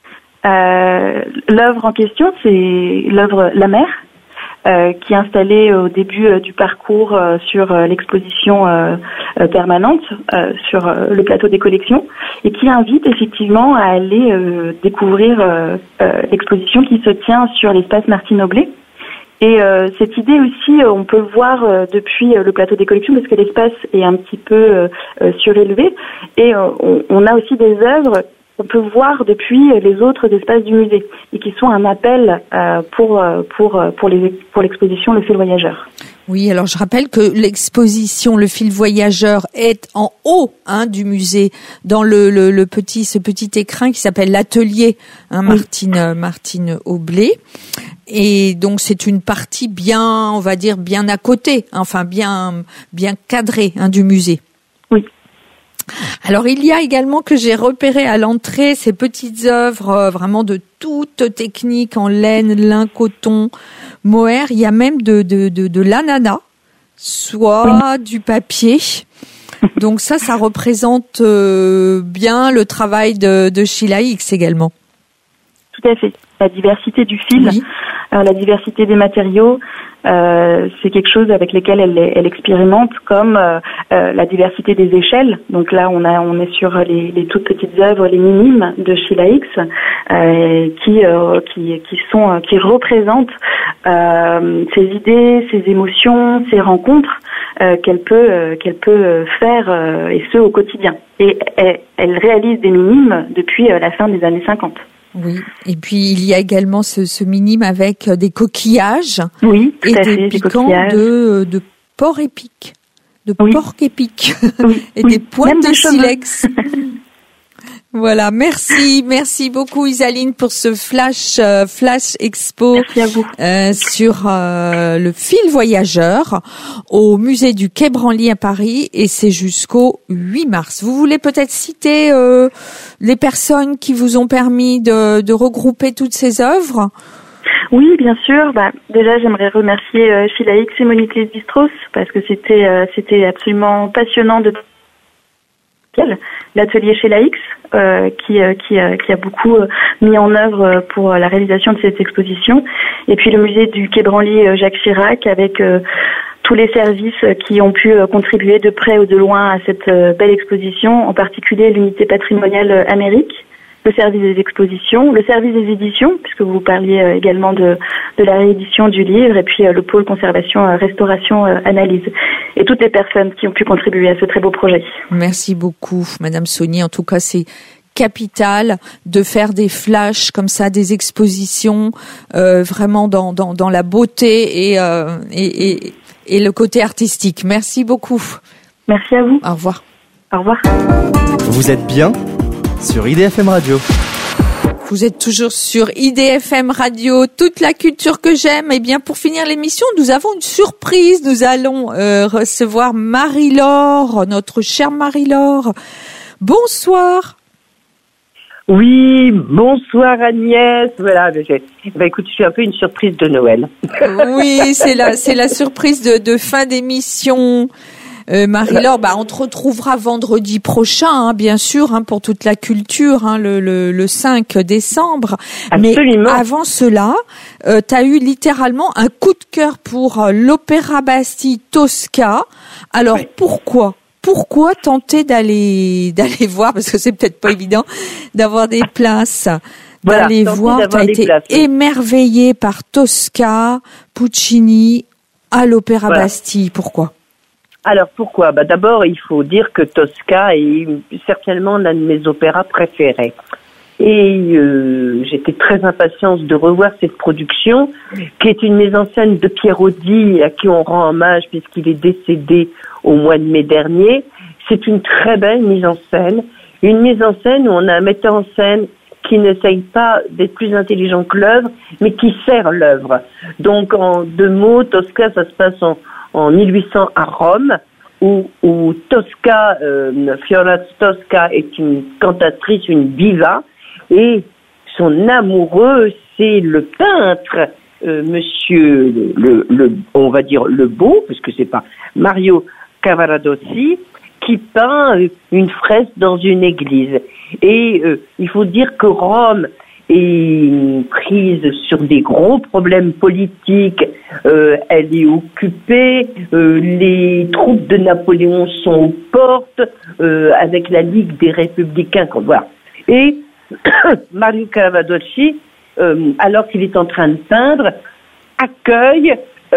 L'œuvre en question, c'est l'œuvre La Mer, qui est installée au début du parcours sur l'exposition permanente sur le plateau des collections, et qui invite effectivement à aller découvrir l'exposition qui se tient sur l'espace Martine Aublet. Et cette idée aussi, on peut le voir depuis le plateau des collections, parce que l'espace est un petit peu surélevé, et on a aussi des œuvres qu'on peut voir depuis les autres espaces du musée, et qui sont un appel pour l'exposition Le Fil Voyageur. Oui, alors je rappelle que l'exposition Le Fil Voyageur est en haut du musée, dans ce petit écrin qui s'appelle l'atelier Martine Aublet. Et donc c'est une partie bien, on va dire, bien à côté, enfin bien cadrée du musée. Oui. Alors il y a également, que j'ai repéré à l'entrée, ces petites œuvres vraiment de toute technique en laine, lin, coton, mohair. Il y a même de l'ananas, soit du papier. Donc ça représente bien le travail de Sheila Hicks également. Tout à fait. La diversité du fil, la diversité des matériaux, c'est quelque chose avec lesquels elle expérimente, comme la diversité des échelles. Donc là, on est sur les toutes petites œuvres, les minimes de Sheila Hicks, qui représentent ses idées, ses émotions, ses rencontres qu'elle peut faire, et ce au quotidien. Et elle réalise des minimes depuis la fin des années 50. Oui, et puis il y a également ce minime avec des coquillages, oui, tout et à des fait, piquants de porc épic, porc épic, et des pointes de silex. Voilà, merci beaucoup Isaline pour ce flash expo. Merci à vous. Sur le fil voyageur au musée du Quai Branly à Paris, et c'est jusqu'au 8 mars. Vous voulez peut-être citer les personnes qui vous ont permis de regrouper toutes ces œuvres? Oui, bien sûr. Déjà, j'aimerais remercier Sheila Hicks et Monique Lévi-Strauss, parce que c'était absolument passionnant de l'atelier Sheila Hicks, qui a beaucoup mis en œuvre pour la réalisation de cette exposition, et puis le musée du Quai Branly Jacques Chirac, avec tous les services qui ont pu contribuer de près ou de loin à cette belle exposition, en particulier l'unité patrimoniale Amérique, le service des expositions, le service des éditions, puisque vous parliez également de la réédition du livre, et puis le pôle conservation, restauration, analyse, et toutes les personnes qui ont pu contribuer à ce très beau projet. Merci beaucoup, Madame Saunier. En tout cas, c'est capital de faire des flashs comme ça, des expositions vraiment dans la beauté et le côté artistique. Merci beaucoup. Merci à vous. Au revoir. Au revoir. Vous êtes bien sur IDFM Radio. Vous êtes toujours sur IDFM Radio, toute la culture que j'aime. Et bien, pour finir l'émission, nous avons une surprise. Nous allons recevoir Marie-Laure, notre chère Marie-Laure. Bonsoir. Oui, bonsoir Agnès. Voilà, écoute, je suis un peu une surprise de Noël. Oui, c'est la surprise de fin d'émission. Marie-Laure, on te retrouvera vendredi prochain, bien sûr, pour toute la culture, le 5 décembre. Absolument. Mais avant cela, t'as eu littéralement un coup de cœur pour l'Opéra Bastille Tosca. Alors pourquoi tenter d'aller voir, parce que c'est peut-être pas évident d'avoir des places, d'aller voir. T'as été émerveillé par Tosca, Puccini à l'Opéra Bastille. Pourquoi? Alors pourquoi? D'abord, il faut dire que Tosca est certainement l'un de mes opéras préférés. Et j'étais très impatiente de revoir cette production, qui est une mise en scène de Pierre Audi, à qui on rend hommage puisqu'il est décédé au mois de mai dernier. C'est une très belle mise en scène, une mise en scène où on a un metteur en scène qui n'essaye pas d'être plus intelligent que l'œuvre, mais qui sert l'œuvre. Donc, en 2 mots, Tosca, ça se passe en 1800 à Rome, où Tosca, Fiorenza Tosca est une cantatrice, une diva, et son amoureux, c'est le peintre, monsieur, on va dire le beau, parce que c'est pas Mario Cavaradossi, qui peint une fresque dans une église. Et il faut dire que Rome est prise sur des gros problèmes politiques. Elle est occupée. Les troupes de Napoléon sont aux portes avec la Ligue des Républicains. Voilà. Et Mario Cavaradossi, alors qu'il est en train de peindre, accueille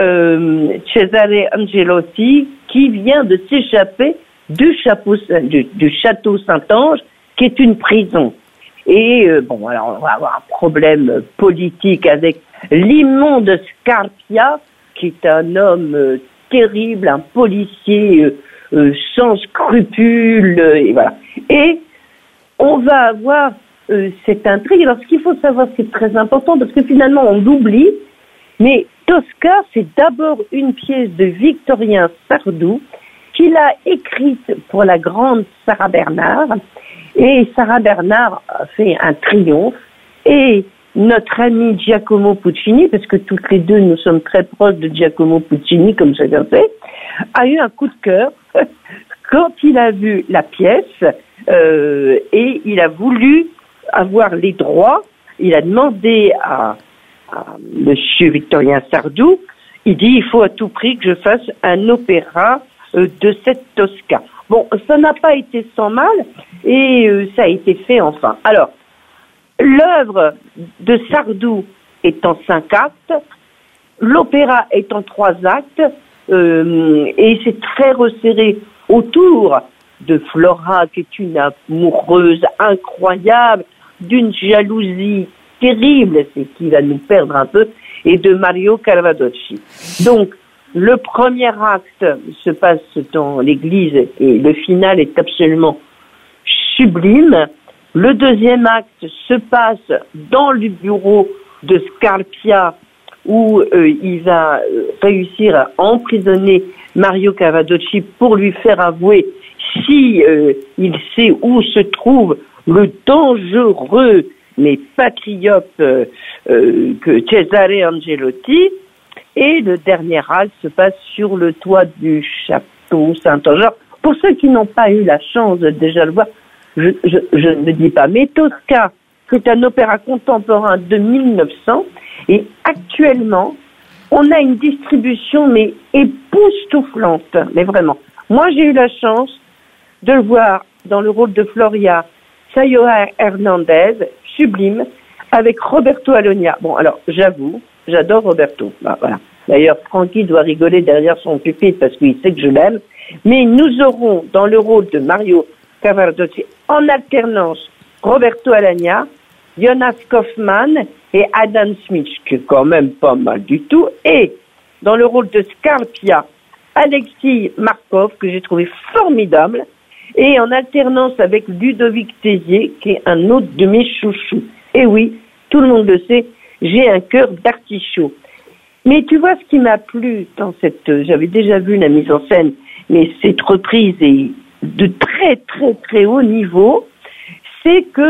Cesare Angelotti, qui vient de s'échapper du château Saint-Ange, qui est une prison. Et alors on va avoir un problème politique avec l'immonde Scarpia, qui est un homme terrible, un policier sans scrupules, et voilà. Et on va avoir cette intrigue. Alors ce qu'il faut savoir, c'est très important, parce que finalement on l'oublie, mais Tosca, c'est d'abord une pièce de Victorien Sardou, qu'il a écrite pour la grande Sarah Bernard, et Sarah Bernard a fait un triomphe, et notre ami Giacomo Puccini, parce que toutes les deux nous sommes très proches de Giacomo Puccini, comme chacun sait, a eu un coup de cœur quand il a vu la pièce, et il a voulu avoir les droits. Il a demandé à monsieur Victorien Sardou, il dit, il faut à tout prix que je fasse un opéra de cette Tosca. Bon, ça n'a pas été sans mal, et ça a été fait enfin. Alors, l'œuvre de Sardou est en 5 actes, l'opéra est en 3 actes, et c'est très resserré autour de Flora, qui est une amoureuse incroyable, d'une jalousie terrible, c'est qui va nous perdre un peu, et de Mario Cavaradossi. Donc, le premier acte se passe dans l'église et le final est absolument sublime. Le deuxième acte se passe dans le bureau de Scarpia, où il va réussir à emprisonner Mario Cavaradossi pour lui faire avouer si il sait où se trouve le dangereux mais patriote que Cesare Angelotti. Et le dernier acte se passe sur le toit du château Saint-Ange. Pour ceux qui n'ont pas eu la chance de déjà le voir, je ne le dis pas, mais Tosca, c'est un opéra contemporain de 1900, et actuellement, on a une distribution mais époustouflante, mais vraiment. Moi, j'ai eu la chance de le voir dans le rôle de Floria, Sayoa Hernandez, sublime, avec Roberto Alogna. Bon, alors, j'avoue, j'adore Roberto. Voilà. D'ailleurs, Francky doit rigoler derrière son pupitre parce qu'il sait que je l'aime. Mais nous aurons dans le rôle de Mario Cavaradossi en alternance Roberto Alagna, Jonas Kaufmann et Adam Smith, qui est quand même pas mal du tout. Et dans le rôle de Scarpia, Alexis Markov, que j'ai trouvé formidable. Et en alternance avec Ludovic Tézier, qui est un autre de mes chouchous. Et oui, tout le monde le sait, j'ai un cœur d'artichaut. Mais tu vois, ce qui m'a plu dans cette... J'avais déjà vu la mise en scène, mais cette reprise est de très, très, très haut niveau, c'est que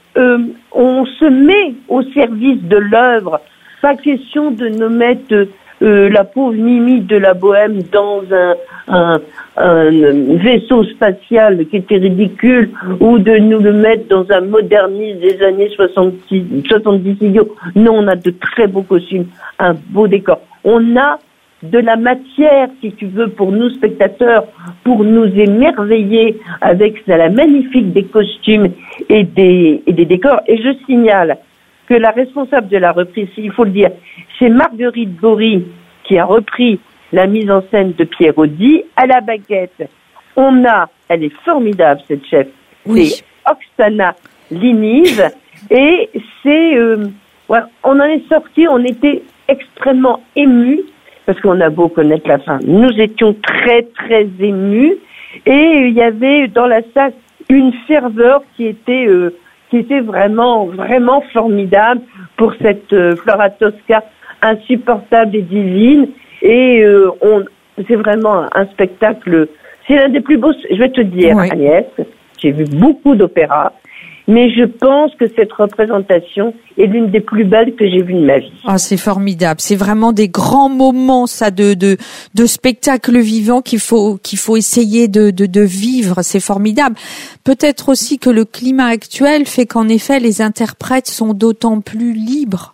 on se met au service de l'œuvre. Pas question de nous mettre la pauvre Mimi de la Bohème dans un vaisseau spatial qui était ridicule, ou de nous le mettre dans un moderniste des années 70 idiots. Non, on a de très beaux costumes, un beau décor. On a de la matière, si tu veux, pour nous spectateurs, pour nous émerveiller avec la magnifique des costumes et des décors. Et je signale que la responsable de la reprise, il faut le dire, c'est Marguerite Bory qui a repris la mise en scène de Pierre Audi à la baguette. Elle est formidable cette chef. Oui. C'est Oksana Liniv et c'est, on en est sorti, on était extrêmement émus parce qu'on a beau connaître la fin. Nous étions très très émus et il y avait dans la salle une ferveur qui était vraiment, vraiment formidable pour cette Flora Tosca insupportable et divine. Et c'est vraiment un spectacle, c'est l'un des plus beaux, je vais te dire, oui. Agnès, j'ai vu beaucoup d'opéras, mais je pense que cette représentation est l'une des plus belles que j'ai vues de ma vie. Ah, c'est formidable. C'est vraiment des grands moments, ça, de spectacle vivant qu'il faut essayer de vivre. C'est formidable. Peut-être aussi que le climat actuel fait qu'en effet, les interprètes sont d'autant plus libres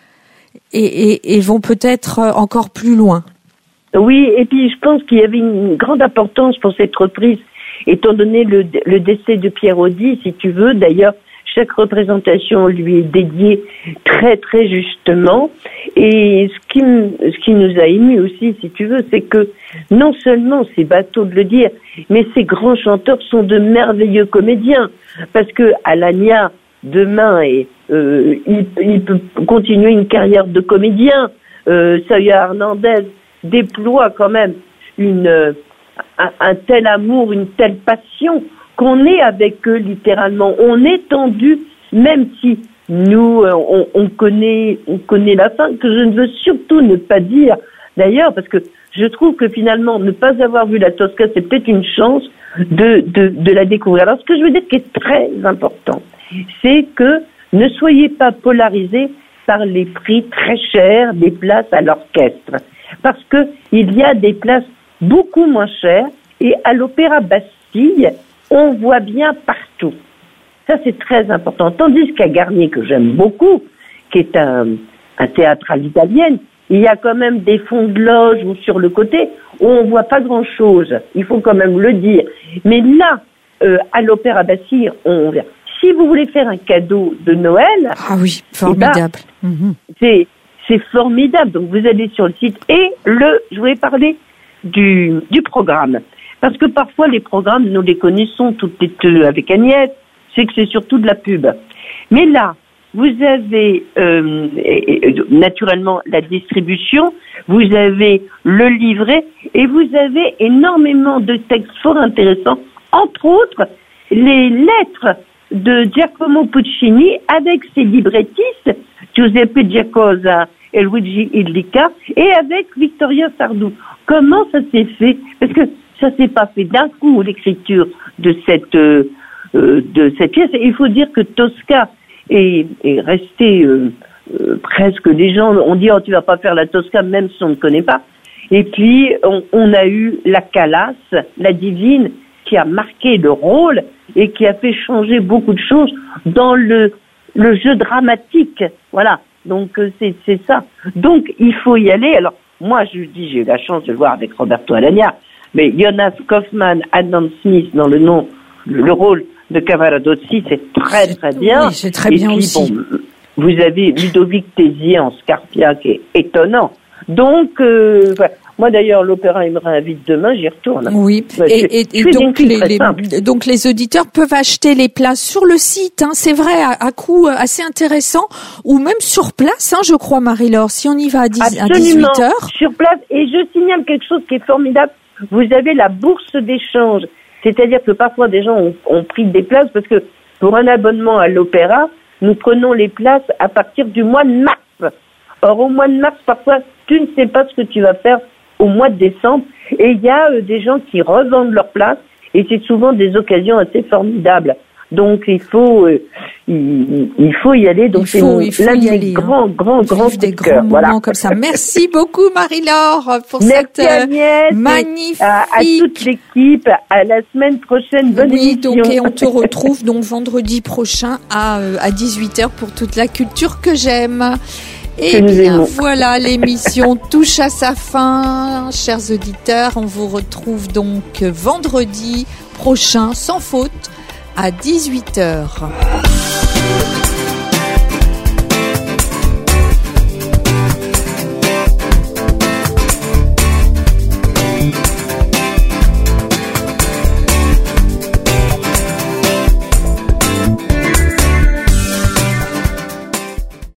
et vont peut-être encore plus loin. Oui, et puis je pense qu'il y avait une grande importance pour cette reprise, étant donné le décès de Pierre Audi, si tu veux. D'ailleurs, chaque représentation lui est dédiée très très justement. Et ce qui nous a émus aussi, si tu veux, c'est que non seulement, c'est bateau de le dire, mais ces grands chanteurs sont de merveilleux comédiens. Parce que Alagna, demain, il peut continuer une carrière de comédien. Saya Hernandez déploie quand même un tel amour, une telle passion qu'on est avec eux littéralement. On est tendu, même si nous on connaît la fin, que je ne veux surtout ne pas dire d'ailleurs, parce que je trouve que finalement ne pas avoir vu la Tosca, c'est peut-être une chance de la découvrir. Alors ce que je veux dire qui est très important, c'est que ne soyez pas polarisés par les prix très chers des places à l'orchestre, parce que il y a des places beaucoup moins chères, et à l'Opéra Bastille, on voit bien partout. Ça, c'est très important. Tandis qu'à Garnier, que j'aime beaucoup, qui est un théâtre à l'italienne, il y a quand même des fonds de loge ou sur le côté où on voit pas grand-chose. Il faut quand même le dire. Mais là, à l'Opéra Bastille, on verra. Si vous voulez faire un cadeau de Noël... Ah oui, formidable. C'est formidable. Donc, vous allez sur le site. Et je voulais parler du programme. Parce que parfois, les programmes, nous les connaissons toutes les deux avec Agnès, c'est que c'est surtout de la pub. Mais là, vous avez naturellement la distribution, vous avez le livret, et vous avez énormément de textes fort intéressants, entre autres, les lettres de Giacomo Puccini avec ses librettistes, Giuseppe Giacosa et Luigi Illica, et avec Vittorio Sardou. Comment ça s'est fait? Parce que ça s'est pas fait d'un coup, l'écriture de cette pièce. Et il faut dire que Tosca est resté presque, les gens ont dit, oh, tu vas pas faire la Tosca, même si on ne connaît pas. Et puis, on a eu la Calas, la divine, qui a marqué le rôle et qui a fait changer beaucoup de choses dans le jeu dramatique. Voilà. Donc, c'est ça. Donc, il faut y aller. Alors, moi, je dis, j'ai eu la chance de le voir avec Roberto Alagna, mais Jonas Kaufmann, Adam Smith dans le rôle de Cavaradossi, c'est très très bien. Oui, c'est très bien puis, aussi. Bon, vous avez Ludovic Tézier en Scarpia qui est étonnant. Donc, voilà. Moi d'ailleurs, l'opéra, il me réinvite demain, j'y retourne. Oui, et donc les auditeurs peuvent acheter les places sur le site, hein, c'est vrai, à coût assez intéressant, ou même sur place, hein, je crois, Marie-Laure, si on y va à 18h. Sur place, et je signale quelque chose qui est formidable, vous avez la bourse d'échange, c'est-à-dire que parfois des gens ont pris des places, parce que pour un abonnement à l'opéra, nous prenons les places à partir du mois de mars. Or, au mois de mars, parfois, tu ne sais pas ce que tu vas faire au mois de décembre, et il y a des gens qui revendent leurs places, et c'est souvent des occasions assez formidables. Donc il faut y aller. Donc c'est l'un des grands coups de cœur. Moments comme ça. Merci beaucoup Marie-Laure pour cette Agnès, magnifique. À toute l'équipe. À la semaine prochaine. Bonne émission. Donc, et on te retrouve donc vendredi prochain à 18h pour toute la culture que j'aime. Et bien voilà, l'émission touche à sa fin, chers auditeurs. On vous retrouve donc vendredi prochain, sans faute, à 18h.